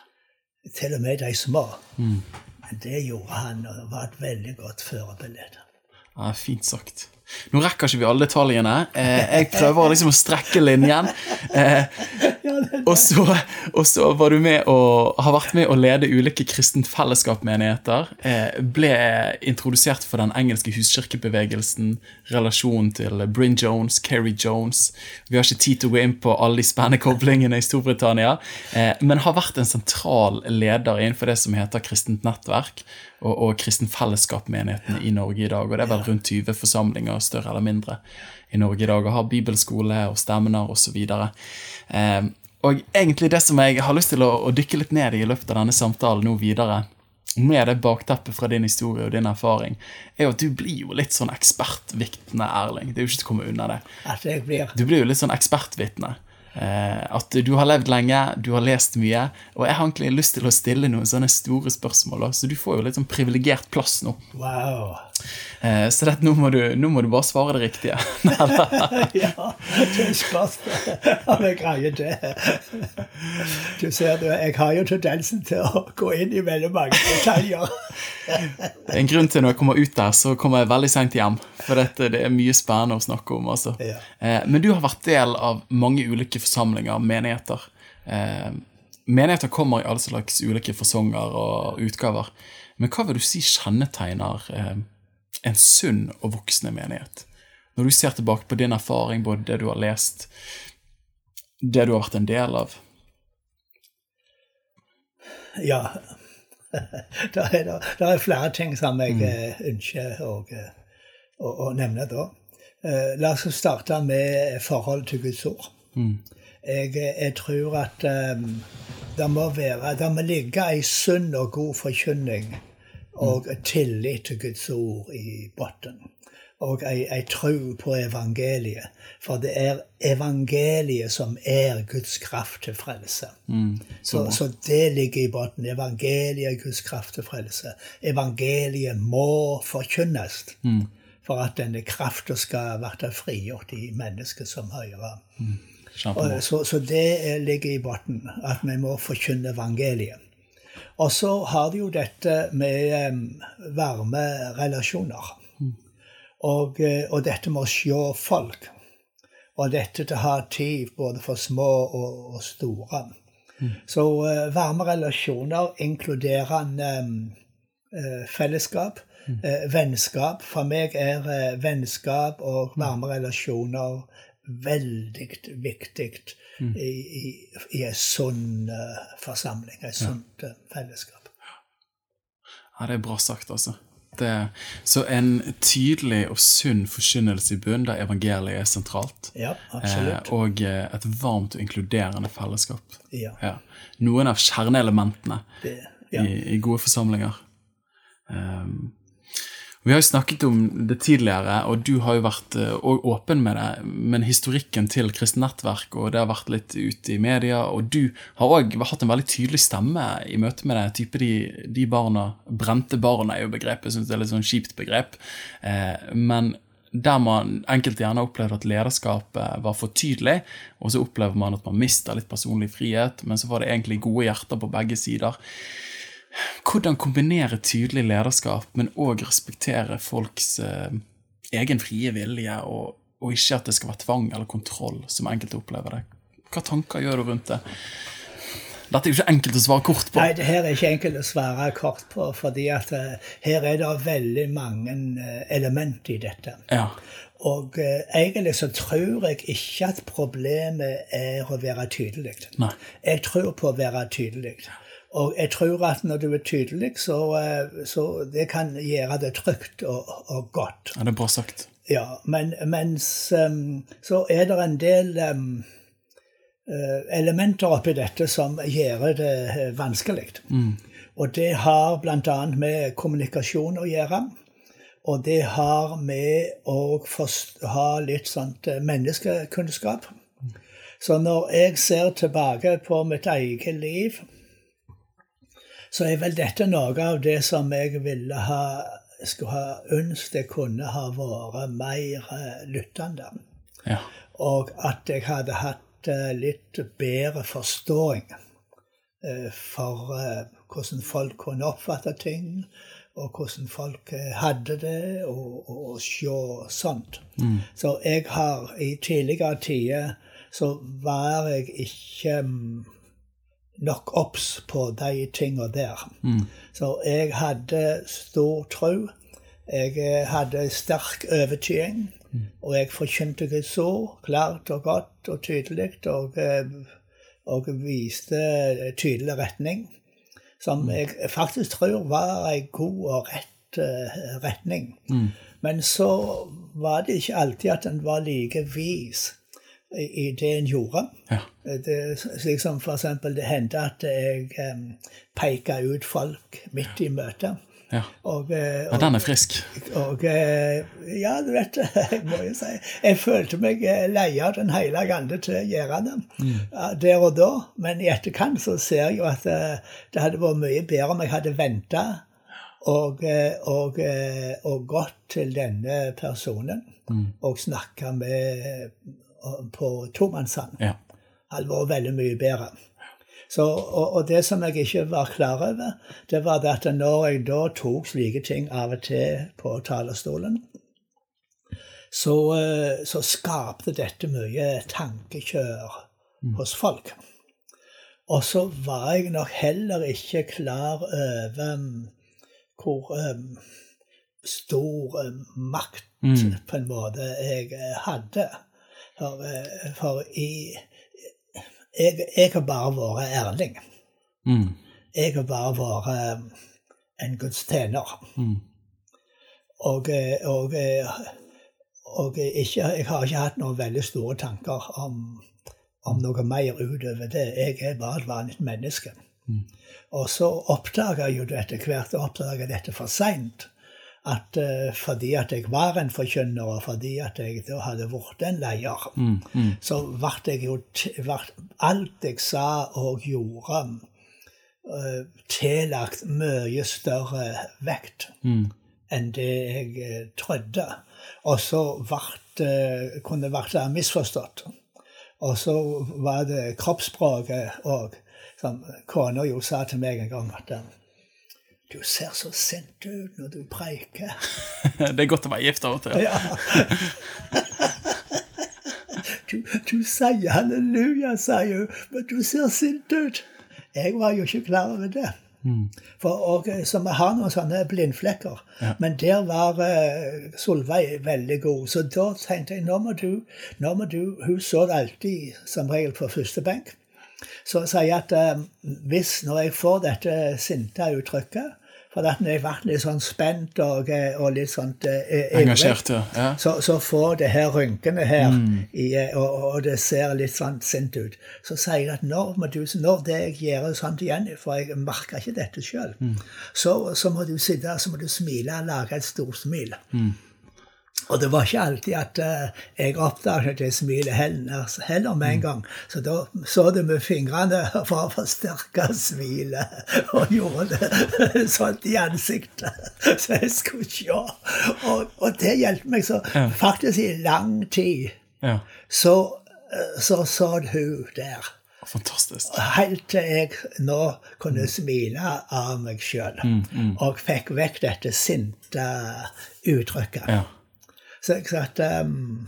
til og med de små, mm. det gjorde han, og det var et veldig godt førebilde. Ja, fint sagt. Nå rekker ikke vi alle detaljene. Eh, jeg prøver liksom å strekke linjen. Eh, og, så, og så var du med og har vært med å lede ulike kristent fellesskapsmenigheter. Eh, ble introdusert for den engelske huskirkebevegelsen, relasjonen til Bryn Jones, Kerry Jones. Vi har ikke tid til å gå inn på alle de spennende koblingene i Storbritannia, eh, men har vært en sentral leder innenfor det som heter kristent nettverk og, og kristen fellesskapsmenighetene i Norge i dag. Og det er vel rundt tyve forsamlinger, større eller mindre, i Norge i dag, og har bibelskole og stemmer og så videre. Eh, og egentlig det som jeg har lyst til å, å dykke litt ned i i løpet av denne samtalen nå videre, med det bakteppet fra din historie og din erfaring, er jo at du blir jo litt sånn ekspertvittne, Erling. Det er jo ikke til å komme unna det. At jeg blir. Du blir jo litt sånn ekspertvittne. Eh, at du har levd lenge, du har lest mye, og jeg har egentlig lyst til å stille noen sånne store spørsmål, så du får jo litt sånn privilegert plass nå. Wow. Eh, så det, nå, må du, nå må du bare svare det riktige. Ja, det er spørsmål om jeg greier det. Du ser det, jeg har jo tendensen til å gå inn i veldig mange detaljer. En grunn til når jeg kommer ut der, så kommer jeg veldig sent hjem, for dette, det er mye spennende å snakke om. Altså. Ja. Eh, men du har vært del av mange ulike forsamlinger, menigheter. Eh, menigheter kommer i alle slags ulike fasonger og utgaver. Men hva vil du si kjennetegner eh, en sunn og voksne menighet? Når du ser tilbake på din erfaring, både det du har lest, det du har vært en del av. Ja, det er, det er flere ting som jeg mm. ønsker å, å, å nevne da. La oss starte med forhold til Guds ord. Mm. Jeg, jeg tror at um, det må være, det må ligge en sunn og god forkynning og mm. tillit til Guds ord i botten. Og jeg, jeg tror på evangeliet, for det er evangeliet som er Guds kraft til frelse. Mm, så. Så, så det ligger i botten. Evangeliet er Guds kraft til frelse. Evangeliet må forkynnes. Mm. for at denne kraften skal være frigjort i mennesket som hører. Mm. Og, så, så det ligger i botten, at vi må forkynne evangeliet. Og så har det jo dette med um, varme relasjoner. Mm. Og, og dette med å se folk. Og dette til å ha tid både for små og, og store. Mm. Så uh, varme relasjoner inkluderer en um, uh, fellesskap, mm. uh, vennskap. For meg er uh, vennskap og varme relasjoner veldig viktig mm. i, i, i en sånn uh, forsamling, en sånt uh, fellesskap. Ja, det er bra sagt, altså. Det, så en tydelig og sunn forkynnelse i bunn, der evangeliet er sentralt. Ja, absolutt. Eh, og et varmt og inkluderende fellesskap. Ja. Ja. Noen av kjerneelementene det, ja. i, i gode forsamlinger. Um, Vi har jo snakket om det tidligere, og du har jo vært uh, åpen med det, men historikken til Kristent Nettverk, og det har vært litt ute i media, og du har også hatt en veldig tydelig stemme i møte med det, type de, de barna, brente barna er jo begrepet, jeg synes det er litt sånn kjipt begrep, eh, men der man enkelte gjerne opplevde at lederskapet var for tydelig, og så opplever man at man mister litt personlig frihet, men så var det egentlig gode hjerter på begge sider. Hvordan kombinere tydelig lederskap, men også respektere folks eh, egen frie vilje, og, og ikke at det skal være tvang eller kontroll, som enkelte opplever det. Hva tanker gjør du rundt det? Dette er jo ikke enkelt å svare kort på. Nei, det her er ikke enkelt å svare kort på, fordi at uh, her er det veldig mange uh, elementer i dette. Ja. Og uh, egentlig så tror jeg ikke at problemet er å være tydelig. Nei. Jeg tror på å være tydelig. Og jeg tror at når du er tydelig, så, så det kan gjøre det trygt og, og godt. Ja, det er bra sagt. Ja, men mens um, så er det en del um, elementer oppi dette som gjør det vanskelig. Mm. Og det har blant annet med kommunikasjon å gjøre. Og det har med å forst- ha litt sånt menneskekunnskap. Mm. Så når jeg ser tilbake på mitt eget liv, så er vel dette noe av det som jeg ville ha, skulle ha ønsket jeg kunne ha vært mer lyttende. Ja. Og at jeg hadde hatt litt bedre forståing for hvordan folk kunne oppfatte ting, og hvordan folk hadde det, og, og, og se sånt. Mm. Så jeg har i tidligere tider, så var jeg ikke nok opps på de tingene der. Mm. Så jeg hadde stor tro, jeg hadde sterk overtyding, mm. og jeg forkynte Guds ord klart og godt og tydelig, og, og viste tydelig retning, som mm. jeg faktisk tror var en god og rett uh, retning. Mm. Men så var det ikke alltid at den var like vis i det en gjorde. Ja. Det, slik som for eksempel det hendte at jeg um, peket ut folk midt i møtet. Ja, og, og, ja den er frisk. Og, ja, du vet, jeg må jo si, jeg følte meg lei av den hele ande til å gjøre det mm. der og da, men i etterkant så ser jeg jo at det, det hadde vært mye bedre om jeg hadde ventet og, og, og gått til denne personen mm. og snakket med på tomannshånd. Ja. Det hadde vært veldig mye bedre. Så, og, og det som jeg ikke var klar over, det var det at når jeg da tok slike ting av og til på talerstolen, så, så skapte dette mye tankekjør mm. hos folk. Og så var jeg nok heller ikke klar over um, hvor um, stor um, makt mm. på en måte jeg hadde. For, for i, jeg, jeg har bare vært ærlig. Mm. Jeg har bare vært en Guds tjener. Mm. Og, og, og ikke, jeg har ikke hatt noen veldig store tanker om, om noe mer utover det. Jeg er bare et vanlig menneske. Mm. Og så oppdager jeg jo det etter hvert, og oppdager jeg dette for sent. At uh, fordi at jeg var en forkynner, og fordi at jeg da hadde vært en leier, mm, mm. så ble jeg jo, ble alt jeg sa og gjorde, uh, tillagt mye større vekt. Mm. enn det jeg eh, trodde. Og så vart, eh, kunne det vært misforstått. Og så var det kroppsspråket òg, som kona jo sa til meg en gang at du ser så sint ut når du preiker. Det er godt å være gift av og til. Ja. Du, du sier halleluja, sier hun, men du ser sint ut. Jeg var jo ikke klar over det. Mm. For og, så vi har noen sånne blindflekker. Ja. Men der var uh, Solveig veldig god. Så da tenkte jeg, nå må du, nå må du hun så alltid som regel på første benk. Så sier jeg at uh, hvis når jeg får dette sinte uttrykket, for at når jeg var litt sånn spent og, og litt sånn uh, engasjert, ja. så, så får det her rynkene her, mm. i, og, og det ser litt sånn sint ut. Så sier jeg at når, må du, når det jeg gjør sånt igjen, for jeg merker ikke dette selv, mm. så, så må du sitte, så må du smile og lage et stort smil. Mm. Og det var ikke alltid at uh, jeg oppdaget det smilet heller, heller med en gang. Så da så det med fingrene for å forsterke smilet, og gjorde det sånn i ansiktet, så jeg skulle se. Og, og det hjelpte meg så, ja. Faktisk i lang tid, ja. så, så så hun der. Fantastisk. Helt til jeg nå kunne smile av meg selv, mm, mm. og fikk vekk dette sinte uttrykket. Ja. Så jeg sa at um...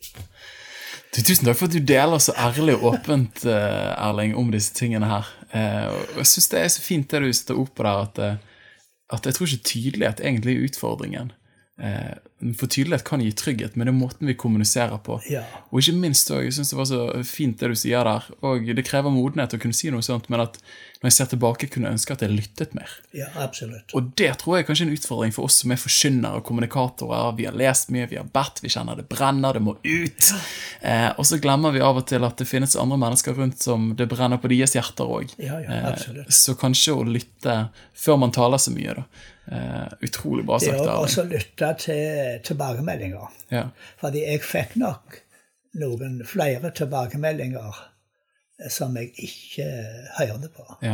du, tusen takk for at du deler så ærlig og åpent, uh, Erling, om disse tingene her. Uh, og jeg synes det er så fint det du setter opp på der, at, uh, at jeg tror ikke tydelighet egentlig er utfordringen. Uh, for tydelighet kan gi trygghet, men det er måten vi kommuniserer på. Ja. Og ikke minst, og jeg synes det var så fint det du sier der, og det krever modenhet å kunne si noe sånt, men at når jeg ser tilbake, kunne jeg ønske at jeg lyttet mer. Ja, absolutt. Og det tror jeg er kanskje en utfordring for oss som er forkynnere og kommunikatorer. Vi har lest mye, vi har bedt, vi kjenner det brenner, det må ut. Eh, og så glemmer vi av og til at det finnes andre mennesker rundt som det brenner på deres hjerter også. Ja, ja, absolutt. Eh, så kanskje å lytte før man taler så mye da. Eh, utrolig bra sagt. Det er også lytte til tilbakemeldinger. Ja. Fordi jeg fikk nok noen flere tilbakemeldinger som jeg ikke hørte på. Ja.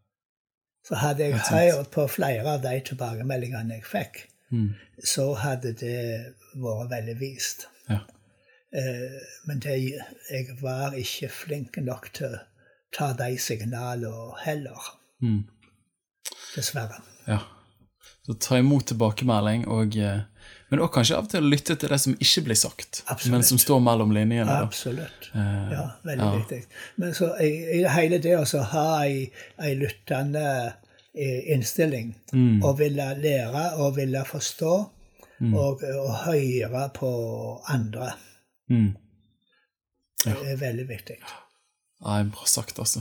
Så hadde jeg hørt på flere av de tilbakemeldingene jeg fikk, mm. så hadde det vært veldig vist. Ja. Eh, men det, jeg var ikke flink nok til å ta de signalene heller. Mm. Dessverre. Ja. Så ta imot tilbakemelding, og, men også kanskje av og til lytte til det som ikke blir sagt, absolutt. Men som står mellom linjene. Da. Absolutt. Eh, ja, veldig ja. Viktig. Men så i, i hele det å ha en lyttende innstilling, mm. og ville lære og ville forstå, mm. og, og høre på andre. Mm. Ja. Det er veldig viktig. Ja, bra sagt, altså.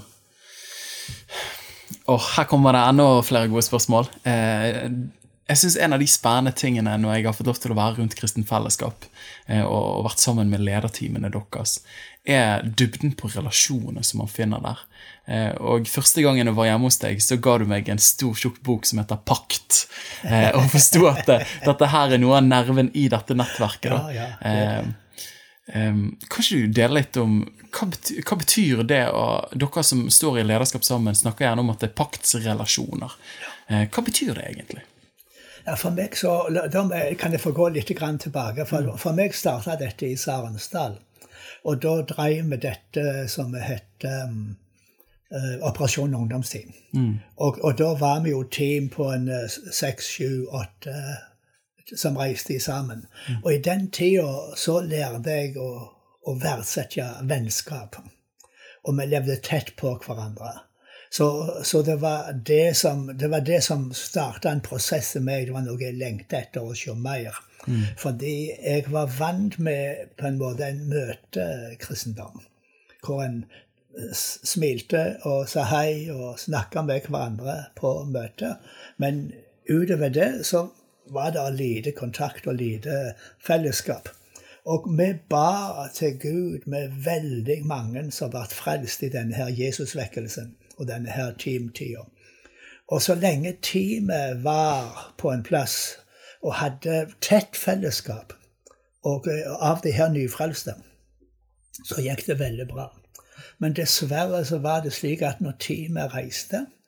Og her kommer det enda flere gode spørsmål. Eh, jeg synes en av de spennende tingene når jeg har fått lov til å være rundt Kristen Fellesskap eh, og, og vært sammen med lederteamene deres, er dybden på relasjoner som man finner der. Eh, og første gangen jeg var hjemme hos deg, så ga du meg en stor tjukk bok som heter Pakt, eh, og forstod at det, dette her er noe av nerven i dette nettverket. Da. Ja, ja, det Um, kan ikke du dele litt om hva betyr, hva betyr det, og dere som står i lederskap sammen snakker gjerne om at det er paktsrelasjoner. Uh, hva betyr det egentlig? Ja, for meg så, da kan jeg få gå litt grann tilbake, for, for meg startet dette i Sarensdal, og da drev vi dette som heter um, uh, Operasjon Ungdomsteam. Mm. Og, og da var vi jo team på en uh, seks, sju, åtte som reiste i sammen. Mm. Og i den tiden så lærte jeg å, å verdsette vennskap. Og vi levde tett på hverandre. Så, så det var det som, det var det som startet en prosess i meg. Det var noe jeg lengte etter å se mer. Mm. Fordi jeg var vant med på en måte en møtekristendom. Hvor en smilte og sa hei og snakket med hverandre på møter. Men utover det så var det lite kontakt og lite fellesskap. Og vi ba til Gud med veldig mange som ble frelst i denne her Jesusvekkelsen og denne her teamtiden. Og så lenge teamet var på en plass og hadde tett fellesskap og av de her nyfrelste, så gikk det veldig bra. Men dessverre så var det slik at når teamet reiste,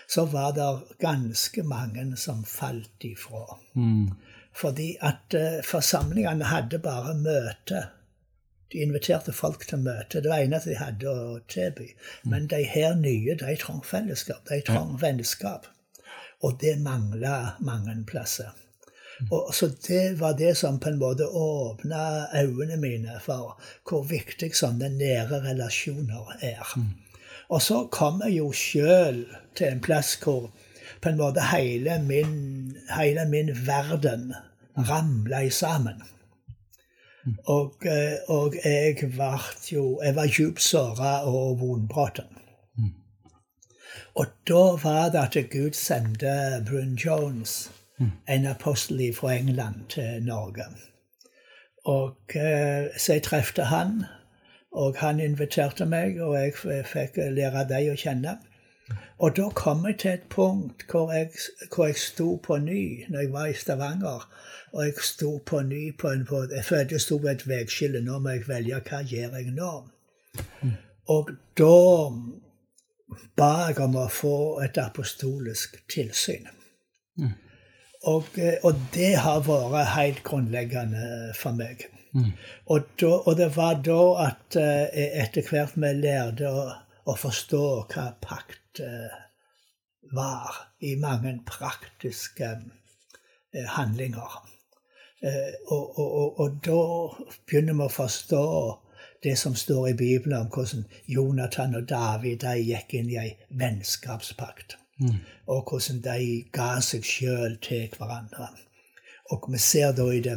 så var det ganske mange som falt ifra. Mm. Fordi at uh, forsamlingene hadde bare møte. De inviterte folk til møte. Det var eneste de hadde å tilby. Mm. Men de her nye, de trang fellesskap, de trang ja. Vennskap. Og det manglet mange plasser. Og så det var det som på en måte åpnet øynene mine for hvor viktig sånne nære relasjoner er. Mm. Og så kom jeg jo selv til en plass hvor på en måte hele min, hele min verden ramlet sammen. Mm. Og, og jeg var jo, jeg var djupt såret og vondbråten. Mm. Og da var det at Gud sendte Bryn Jones, en apostel fra England til Norge. Og eh, så jeg trefte han, og han inviterte meg, og jeg fikk lære deg å kjenne. Og da kom jeg til et punkt hvor jeg, hvor jeg sto på ny, når jeg var i Stavanger, og jeg sto på ny på en måte. Jeg følte jeg sto ved et vegskille, nå må jeg velge hva gjør jeg nå. Mm. Og da ba jeg om å få et apostolisk tilsyn. Mm. Og, og det har vært helt grunnleggende for meg. Mm. Og, da, og det var da at uh, etter hvert vi lærte å, å forstå hva pakt uh, var i mange praktiske uh, handlinger. Uh, og, og, og, og da begynner vi å forstå det som står i Bibelen om hvordan Jonathan og David de gikk inn i en vennskapspakt. Mm. Og hvordan de ga seg selv til hverandre. Og vi ser da i det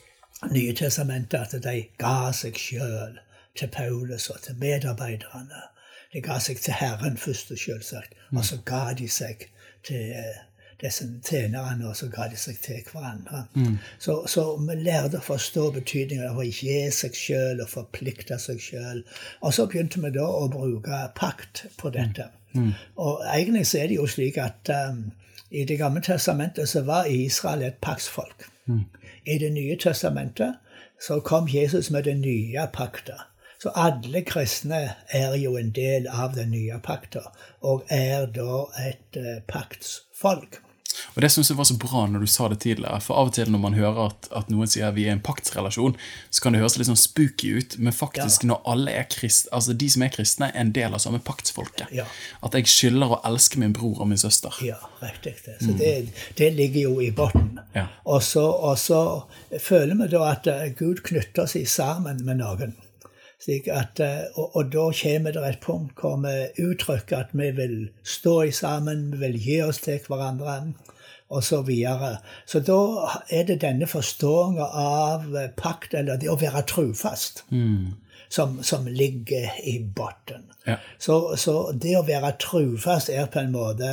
Nye testamentet at de ga seg selv til Paulus og til medarbeiderne. De ga seg til Herren først og selvsagt, mm. og så ga de seg til disse tjenerne, og så ga de seg til hverandre. Mm. Så, så vi lærte å forstå betydningen av å gi seg selv og forplikte seg selv. Og så begynte vi da å bruke pakt på dette. Mm. Og egentlig så er det jo slik at um, i det gamle testamentet så var Israel et paktsfolk. Mm. I det nye testamentet så kom Jesus med den nye pakta. Så alle kristne er jo en del av den nye pakta, og er da et uh, paktsfolk. Og det synes jeg var så bra når du sa det tidligere, for av og til når man hører at, at noen sier at vi er en paktsrelasjon, så kan det høres litt sånn spooky ut, men faktisk ja. Når alle er kristne, altså de som er kristne er en del av samme paktsfolket. Ja. At jeg skylder å elske min bror og min søster. Ja, riktig det. Så mm. det, det ligger jo i botten. Ja. Og, så, og så føler vi da at Gud knytter seg sammen med noen. Slik at, og, og da kommer det et punkt hvor vi uttrykker at vi vil stå i sammen, vi vil gi oss til hverandre, og så videre. Så da er det denne forståelsen av pakt, eller det å være trufast, mm. som, som ligger i botten. Ja. Så, så det å være trufast er på en måte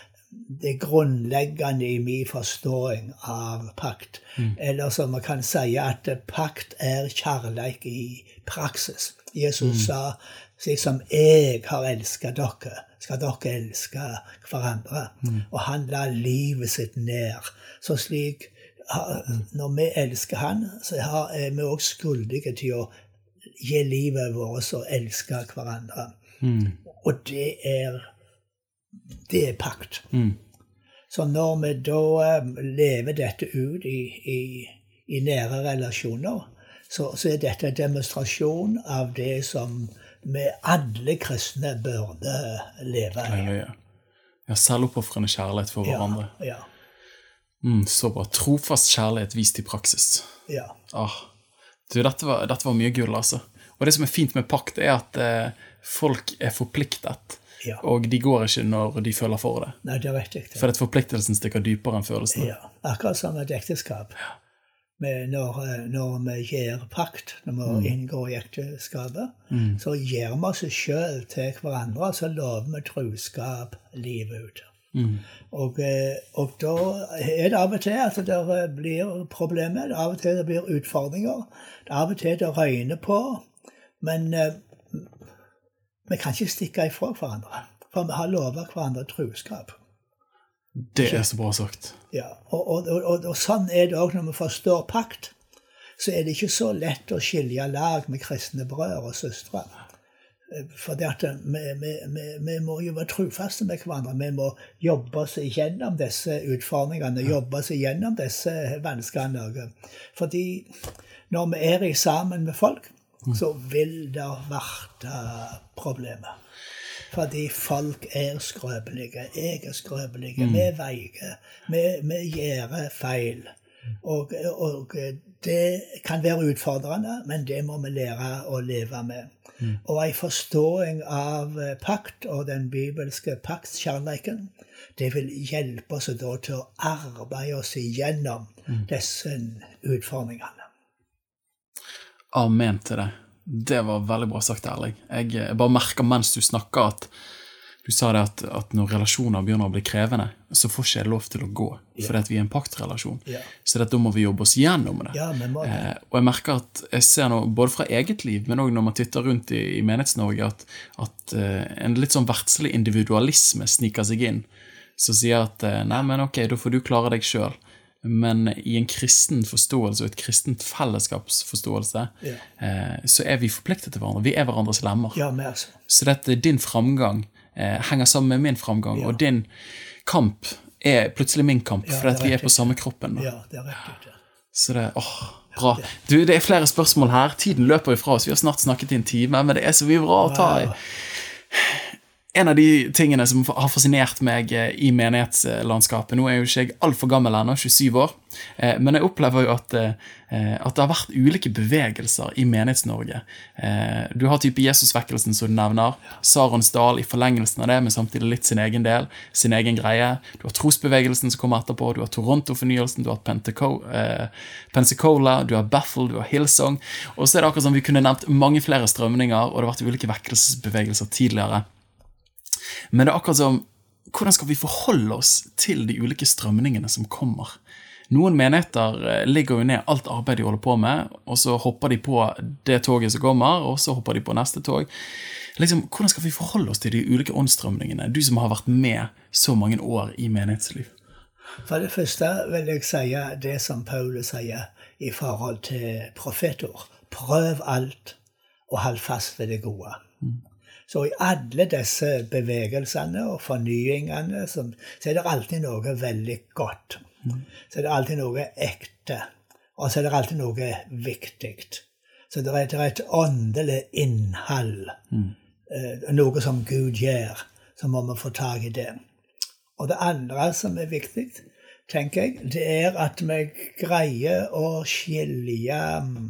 det grunnleggende i min forståing av pakt. Mm. Eller som man kan si at pakt er kjærleik i praksis. Jesus mm. sa, slik som jeg har elsket dere, skal dere elske hverandre. Mm. Og han la livet sitt ned. Så slik, når vi elsker han, så er vi også skyldige til å gi livet vårt og elske hverandre. Mm. Og det er Det er pakt. Mm. Så når vi da lever dette ut i, i, i nære relasjoner, så, så er dette en demonstrasjon av det som vi alle kristne burde leve i. Ja, ja. Ja, selvoppofrende kjærlighet for hverandre. Ja, ja. Mm, så bra. Trofast kjærlighet vist i praksis. Ja. Ah. Du, dette var, dette var mye gull, altså. Og det som er fint med pakt er at eh, folk er forpliktet. Ja. Og de går ikke når de føler for det. Nei, det er riktig. Det. For at forpliktelsen stikker dypere enn følelsen. Ja, akkurat som et ekteskap. Ja. Men når, når vi gjør pakt, når vi mm. inngår i ekteskapet, mm. så gjør vi oss selv til hverandre, så lover vi truskap livet ut. Mm. Og, og da er det av og til at det blir problemer, av og til det blir utfordringer, av og til det røyner på, men vi kan ikke stikke ifra hverandre, for vi har lovet hverandre truskap. Det er så bra sagt. Ja, og, og, og, og sånn er det også når vi forstår pakt, så er det ikke så lett å skilje lag med kristne brødre og søstre. For det at vi, vi, vi, vi må jo være trufaste med hverandre. Vi må jobbe oss igjennom disse utfordringene, jobbe oss igjennom disse vanskene. Fordi når vi er i sammen med folk, så vil det være problemer. Fordi folk er skrøpelige, jeg er skrøpelige, mm. vi er veige, vi, vi gjør feil. Og, og det kan være utfordrende, men det må vi lære å leve med. Mm. Og en forståing av pakt og den bibelske paktskjærleiken, det vil hjelpe oss da til å arbeide oss igjennom mm. disse utfordringene. Amen til det. Det var veldig bra sagt, Erling. Jeg, jeg bare merker mens du snakker at du sa det at, at når relasjoner begynner å bli krevende, så får ikke jeg lov til å gå, ja. Fordi at vi er en paktrelasjon. Ja. Så det, da må vi jobbe oss gjennom det. Ja, men må det. Eh, og jeg merker at jeg ser nå, både fra eget liv, men også når man titter rundt i, i Menighets-Norge, at, at eh, en litt sånn verdslig individualisme sniker seg inn, så sier at, eh, nei, men ok, da får du klare deg selv. Men i en kristen forståelse og et kristent fellesskapsforståelse ja. eh, så er vi forpliktet til hverandre. Vi er hverandres lemmer. Ja, men altså. Så dette, din framgang eh, henger sammen med min framgang, ja. Og din kamp er plutselig min kamp, ja, for at vi er på samme kroppen. Da. Ja, det er riktig. Så det, åh, bra. Du, det er flere spørsmål her. Tiden løper ifra oss. Vi har snart snakket i en time, men det er så mye bra å ta i. En av de tingene som har fascinert meg i menighetslandskapet, nå er jo ikke jeg alt for gammel ennå, tjuesyv år, men jeg opplever jo at, at det har vært ulike bevegelser i Menighets-Norge. Du har type Jesusvekkelsen som du nevner, Sarons Dal i forlengelsen av det, men samtidig litt sin egen del, sin egen greie. Du har trosbevegelsen som kommer etterpå, du har Toronto-fornyelsen, du har Penteco- eh, Pensacola, du har Bethel, du har Hillsong, og så er det akkurat som vi kunne nevnt mange flere strømninger, og det har vært ulike vekkelsesbevegelser tidligere. Men det er akkurat som, hvordan skal vi forholde oss til de ulike strømningene som kommer? Noen menigheter ligger jo ned alt arbeid de holder på med, og så hopper de på det toget som kommer, og så hopper de på neste tog. Liksom, hvordan skal vi forholde oss til de ulike åndsstrømningene, du som har vært med så mange år i menighetsliv? For det første vil jeg si det som Paulus sier i forhold til profetord. Prøv alt og hold fast ved det gode. Mm. Så i alle disse bevegelsene og fornyingene, som, så er det alltid noe veldig godt. Mm. Så er det alltid noe ekte. Og så er det alltid noe viktig. Så det er et, et åndelig innhold. Mm. Eh, noe som Gud gjør, så må man få tag i det. Og det andre som er viktig, tenker jeg, det er at vi greier å skilje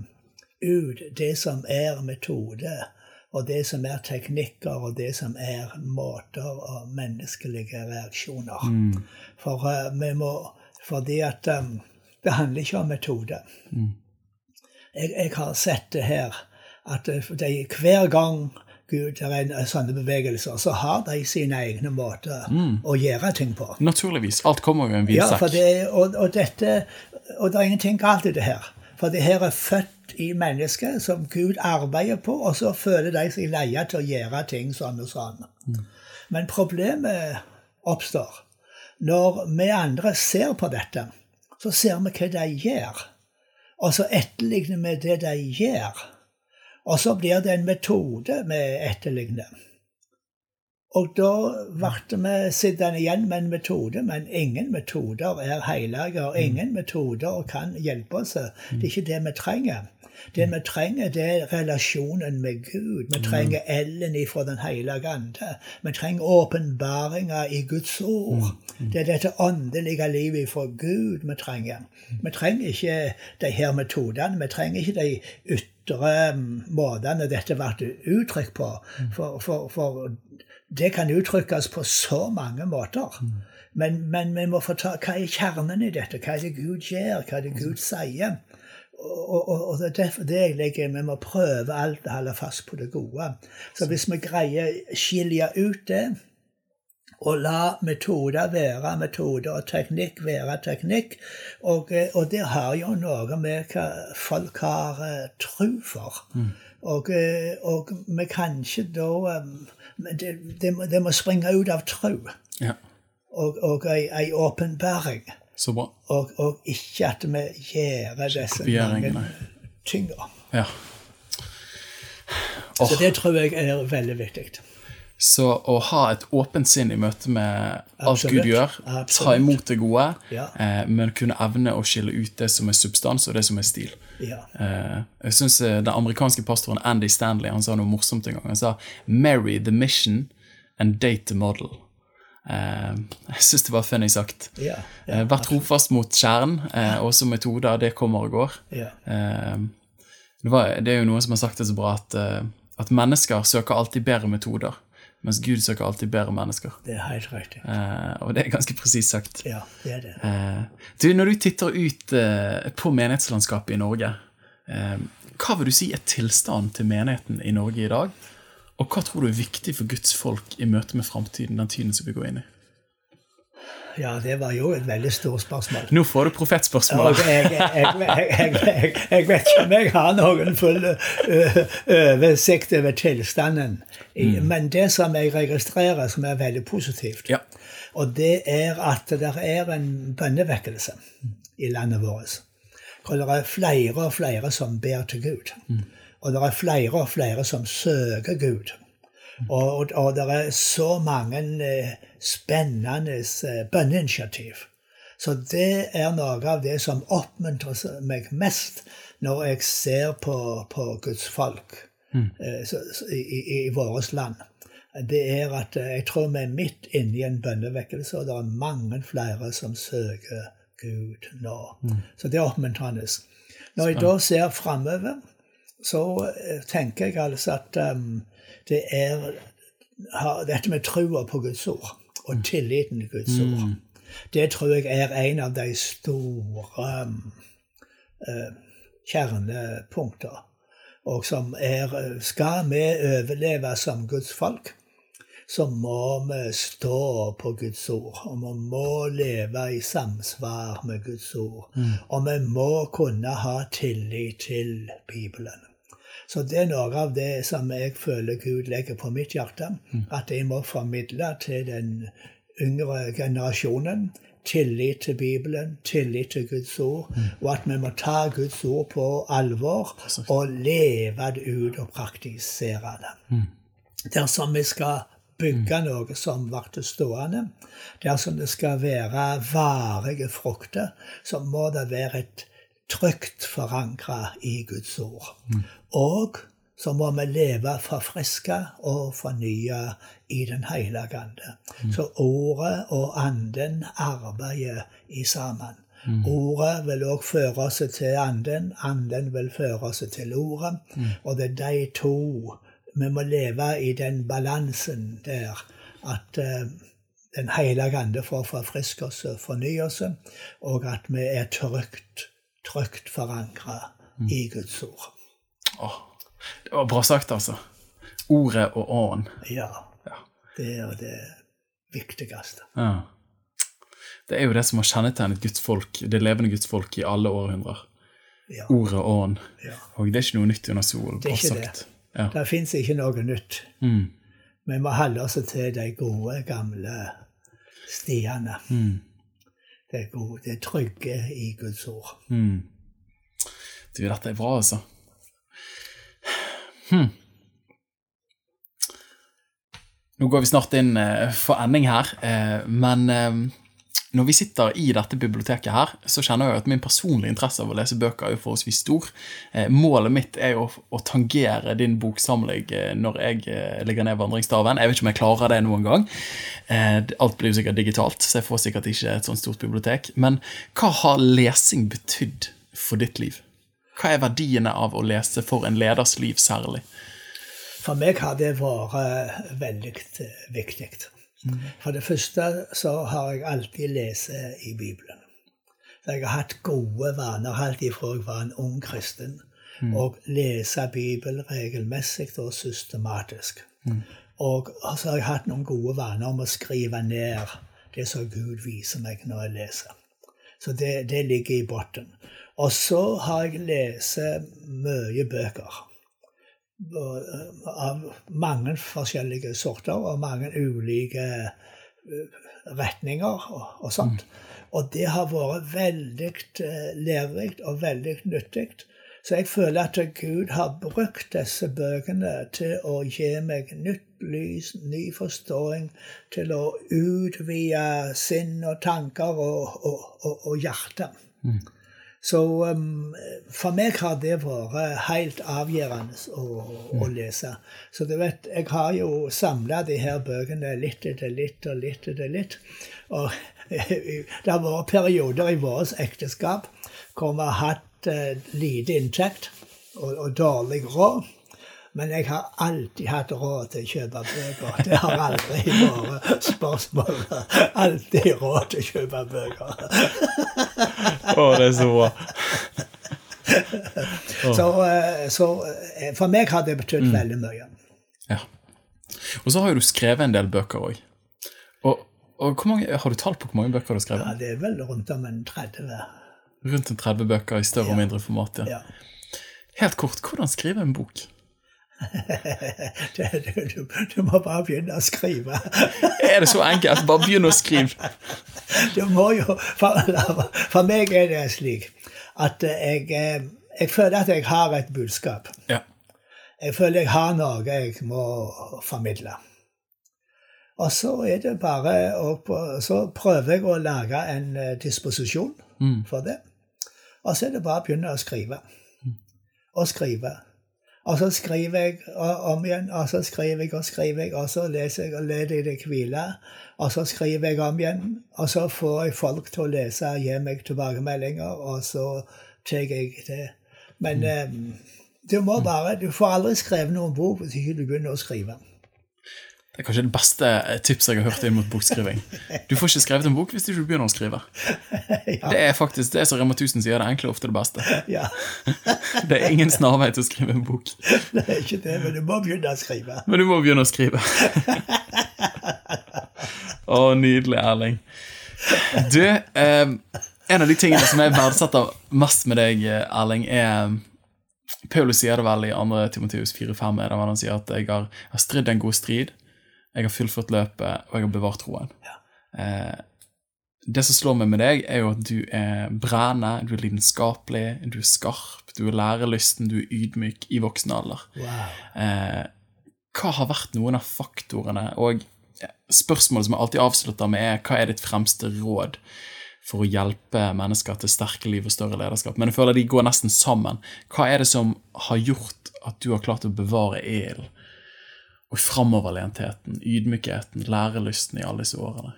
ut det som er metode, og det som er teknikker, og det som er måter og menneskelige reaksjoner. Mm. For uh, vi må, fordi at um, det handler ikke om metode. Mm. Jeg, jeg har sett det her, at de, hver gang Gud er en sånne bevegelser, så har de sine egne måter mm. å gjøre ting på. Naturligvis, alt kommer jo en vidsak. Ja, for det, og, og, dette, og det er ingenting galt i det her. For det her er født i mennesker som Gud arbeider på, og så føler de seg leie til å gjøre ting sånn og sånn. Mm. Men problemet oppstår når vi andre ser på dette, så ser vi hva de gjør, og så etterligner vi det de gjør, og så blir det en metode med etterligne. Og da ble vi sittende igjen med en metode, men ingen metoder er heilige, og ingen metoder kan hjelpe oss. Det er ikke det vi trenger. Det vi trenger, det er relasjonen med Gud. Vi trenger ellen ifra den heilige ande. Vi trenger åpenbaringer i Guds ord. Det er dette åndelige livet fra Gud vi trenger. Vi trenger ikke de her metodene, vi trenger ikke de ytre måtene dette ble uttrykt på, for, for, for det kan uttrykkes på så mange måter. Men, men vi må få ta, hva er kjernen i dette? Hva er det Gud gjør? Hva er det Gud sier? Og, og, og det er derfor det jeg legger, vi må prøve alt og holde fast på det gode. Så hvis vi greier skilje ut det, og la metoder være metoder, og teknikk være teknikk, og, og det har jo noe med hva folk har uh, tro for. Mm. Og, og vi kan ikke da, det, det, må, det må springe ut av tro, ja. og, og en åpenbaring. Så bra. Og, og ikke at vi gjør disse mange tingene. Ja. Så det tror jeg er veldig viktig. Så å ha et åpent sinn i møte med alt Absolutt. Gud gjør, Absolutt. ta imot det gode, Ja. eh, men kunne evne å skille ut det som er substans og det som er stil. Ja. Eh, jeg synes eh, den amerikanske pastoren Andy Stanley, han sa noe morsomt en gang. Han sa, marry the mission and date the model. Eh, jeg synes det var funny sagt. Ja, ja, eh, Vær trofast mot kjern, eh, også metoder, det kommer og går. Ja. Eh, det, var, det er jo noen som har sagt det så bra at, eh, at mennesker søker alltid bedre metoder, mens Gud søker alltid bedre mennesker. Det er helt riktig. Eh, og det er ganske precis sagt. Ja, det er det. Eh, du, når du titter ut eh, på menighetslandskapet i Norge, eh, hva vil du si er tilstand til menigheten i Norge i dag? Og hva tror du er viktig for Guds folk i møte med fremtiden, den tiden som vi går inn i? Ja, det var jo et veldig stort spørsmål. Nå får du profetspørsmål. Og jeg, jeg, jeg, jeg, jeg, jeg vet ikke om jeg har noen full uh, oversikt over tilstanden. I, mm. Men det som jeg registrerer som er veldig positivt, ja. og det er at det er en bønnevekkelse i landet vårt. Og det er flere og flere som ber til Gud. Mm. Og det er flere og flere som søker Gud. Og, og, og det er så mange eh, spennende eh, bønneinitiativ. Så det er noe av det som oppmuntrer meg mest når jeg ser på, på Guds folk mm. eh, så, så, i, i vårt land. Det er at jeg tror vi er midt inne i en bønnevekkelse, og det er mange flere som søker Gud nå. Mm. Så det er oppmuntrende. Når jeg da ser fremover, så tenker jeg altså at um, det er har, dette med troen på Guds ord og tilliten til Guds mm. ord. Det tror jeg er en av de store um, uh, kjernepunkter. Og som er, skal vi overleve som Guds folk, så må vi stå på Guds ord. Og vi må leve i samsvar med Guds ord. Mm. Og vi må kunne ha tillit til Bibelen. Så det er noe av det som jeg føler Gud legger på mitt hjerte, mm. at jeg må formidle til den yngre generasjonen tillit til Bibelen, tillit til Guds ord, mm. og at vi må ta Guds ord på alvor og leve det ut og praktisere det. Mm. Dersom vi skal bygge mm. noe som blir stående, dersom det skal være varige frukter, så må det være et trygt forankret i Guds ord. Mm. Og så må vi leve forfrisket og fornye i den hellige ande. Mm. Så ordet og anden arbeider i sammen. Mm. Ordet vil også føre oss til anden, anden vil føre oss til ordet. Mm. Og det er de to, vi må leve i den balansen der, at uh, den hellige ande får forfriske oss og fornye oss, og at vi er trygt trygt forankret mm. i Guds ord. Åh, det var bra sagt, altså. Ordet og ånd. Ja, ja. Det er det viktigste. Ja. Det er jo det som har kjennetegnet Guds folk, det levende Guds folk i alle århundrer. Ja. Ordet og ånd. Ja. Og det er ikke noe nytt under solen. Det er ikke sagt. Det. Ja. Det finnes ikke noe nytt. Mm. Vi må holde oss til de gode, gamle stiene. Mm. Det er gode, det er trygge i Guds ord. Mm. Du, dette er bra, altså. Hmm. Nå går vi snart inn eh, for ending her, eh, men eh, når vi sitter i dette biblioteket her, så kjenner jeg jo at min personlige interesse av å lese bøker er jo forholdsvis stor. Eh, målet mitt er jo å, å tangere din boksamling eh, når jeg eh, legger ned vandringsstaven. Jeg vet ikke om jeg klarer det noen gang. Eh, alt blir jo sikkert digitalt, så jeg får sikkert ikke et sånt stort bibliotek. Men hva har lesing betydd for ditt liv? Hva er verdiene av å lese for en leders liv særlig? For meg har det vært veldig viktig. Mm. For det første så har jeg alltid lest i Bibelen. Så jeg har hatt gode vaner, alltid fra jeg var en ung kristen, mm. og lese Bibelen regelmessig og systematisk. Mm. Og så har jeg hatt noen gode vaner om å skrive ned det som Gud viser meg når jeg leser. Så det, det ligger i botten. Og så har jeg lest mye bøker. Av mange forskjellige sorter og mange ulike retninger og, og sånt. Mm. Og det har vært veldig lærerikt og veldig nyttig. Så jeg føler at Gud har brukt disse bøkene til å gi meg nytt lys, ny forståing, til å utvide sinn og tanker og, og, og, og hjerte. Mm. Så um, for meg har det vært helt avgjørende å, å lese. Så du vet, jeg har jo samlet de her bøkene litt etter litt og litt etter litt. Og det har vært perioder i vårt ekteskap hvor vi har hatt uh, lite inntekt og, og dårlig råd. Men jeg har alltid hatt råd til å kjøpe bøker. Det har aldri vært spørsmål. Alltid råd til å kjøpe bøker. Å, det er så bra. så, så for meg har det betydd mm. veldig mye. Ja. Og så har jo du skrevet en del bøker også. Og, og hvor mange, har du talt på hvor mange bøker du har skrevet? Ja, det er vel rundt om en tretti. Rundt en tretti bøker i større ja. og mindre format, ja. ja. Helt kort, hvordan skrive en bok? det, du, du må bare begynne å skrive. Er det så enkelt? Bare begynne å skrive. Du må jo, for, for meg er det slik at jeg, jeg føler at jeg har et budskap. Ja. Jeg føler jeg har noe jeg må formidle. Og så er det bare, og så prøver jeg å lage en disposisjon mm. for det. Og så er det bare å begynne å skrive. Og skrive. Og så skriver jeg om igjen, og så skriver jeg og skriver jeg, og så leser jeg og leder jeg det hvile, og så skriver jeg om igjen, og så får jeg folk til å lese og gi meg tilbakemeldinger, og så tar jeg det. Men mm. um, du må bare, du får aldri skrevet noen bok hvis ikke du begynner å skrive. Det er kanskje det beste tipset jeg har hørt inn mot bokskriving. Du får ikke skrevet en bok hvis du ikke begynner å skrive. Ja. Det er faktisk det som Rema tusen sier, det er egentlig ofte det beste. Ja. Det er ingen snarvei til å skrive en bok. Det er ikke det, men du må begynne å skrive. Men du må begynne å skrive. Å, nydelig, Erling. Du, eh, en av de tingene som jeg verdsetter mest med deg, Erling, er... Paulus sier det vel i andre Timoteus fire fem, der han sier at jeg har, har stridd en god strid, jeg har fullført løpet, og jeg har bevart troen. Ja. Eh, det som slår meg med deg er jo at du er brennende, du er lidenskapelig, du er skarp, du er lærelysten, du er ydmyk i voksen alder. Wow. Eh, hva har vært noen av faktorene? Og spørsmålet som jeg alltid avslutter med er, hva er ditt fremste råd for å hjelpe mennesker til sterke liv og større lederskap? Men jeg føler de går nesten sammen. Hva er det som har gjort at du har klart å bevare elen? Og fremoverlentheten, ydmykheten, lærelysten i alle disse årene?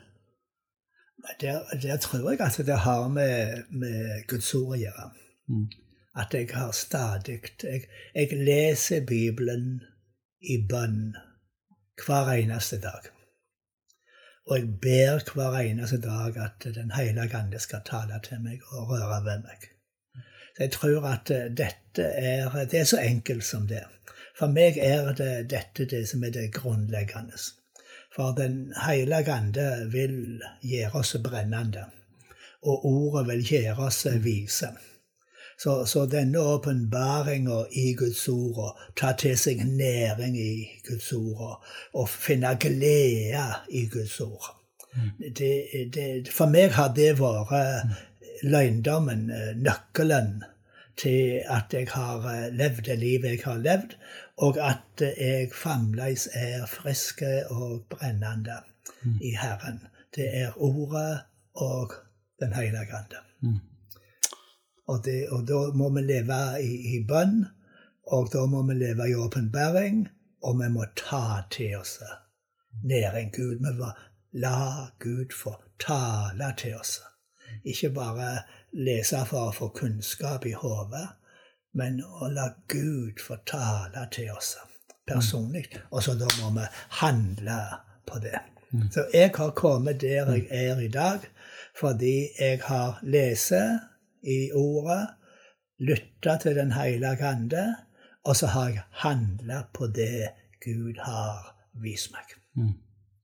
Det, det tror jeg at det har med, med Guds ord å gjøre. Mm. At jeg har stadig, jeg, jeg leser Bibelen i bønn hver eneste dag. Og jeg ber hver eneste dag at den Hellige Ande skal tale til meg og røre ved meg. Så jeg tror at dette er, det er så enkelt som det. For meg er det dette det som er det grunnleggende. For den Hellige Ande vil gjøre oss brennende, og ordet vil gjøre oss vise. Så, så denne åpenbaringen i Guds ord, ta til seg næring i Guds ord, og finne glede i Guds ord. Mm. Det, det, for meg har det vært løgndommen, nøkkelen til at jeg har levd det livet jeg har levd, og at jeg fremdeles er friske og brennende mm. i Herren. Det er ordet og den Hellige Ande. Mm. Og, det, og da må vi leve i, i bønn, og da må vi leve i åpenbaring, og vi må ta til oss næring Gud. Vi må la Gud få tale til oss. Ikke bare lese for å få kunnskap i hodet, men å la Gud få tale til oss personlig. Og så da må vi handle på det. Mm. Så jeg har kommet der jeg er i dag, fordi jeg har lest i ordet, lyttet til den Hellige Ande, og så har jeg handlet på det Gud har vist meg. Mm.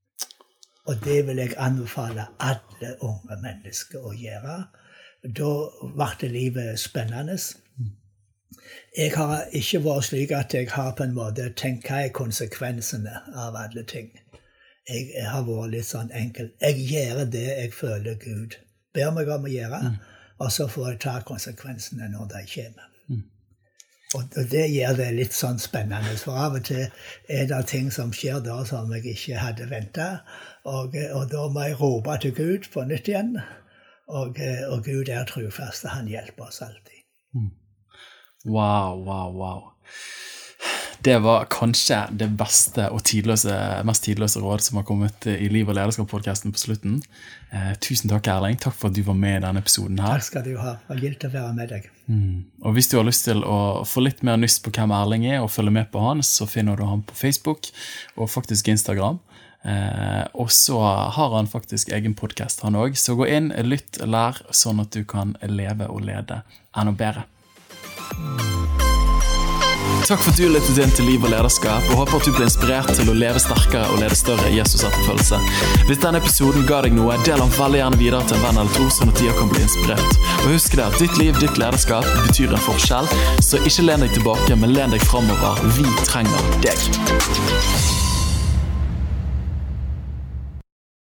Og det vil jeg anbefale alle unge mennesker å gjøre. Da ble livet spennende. Jeg har ikke vært slik at jeg har på en måte tenkt hva er konsekvensene av alle ting. Jeg, jeg har vært litt sånn enkel. Jeg gjør det jeg føler Gud ber meg om å gjøre, mm. og så får jeg ta konsekvensene når de kommer. Mm. Og, og det gjør det litt sånn spennende, for av og til er det ting som skjer da som jeg ikke hadde ventet, og, og da må jeg rope til Gud på nytt igjen, og, og Gud er trofast, og han hjelper oss alltid. Mm. Wow, wow, wow. Det var kanskje det beste og tidløse, mest tidløse råd som har kommet i Liv og lederskap-podcasten på slutten. Eh, tusen takk, Erling. Takk for at du var med i denne episoden her. Takk skal du ha. Det var gildt å være med deg. Mm. Og hvis du har lyst til å få litt mer nyst på hvem Erling er og følge med på han, så finner du han på Facebook og faktisk Instagram. Eh, og så har han faktisk egen podcast han også. Så gå inn, lytt, lær, sånn at du kan leve og lede enda bedre. Takk for at du lyttet inn til Liv og lederskap, og håper at du ble inspirert til å leve sterkere og lede større Jesus-etterfølgelse. Hvis denne episoden ga deg noe, del den veldig gjerne videre til en venn eller to, sånn at de kan bli inspirert. Og husk det at ditt liv, ditt lederskap betyr en forskjell, så ikke len deg tilbake, men len deg fremover. Vi trenger deg.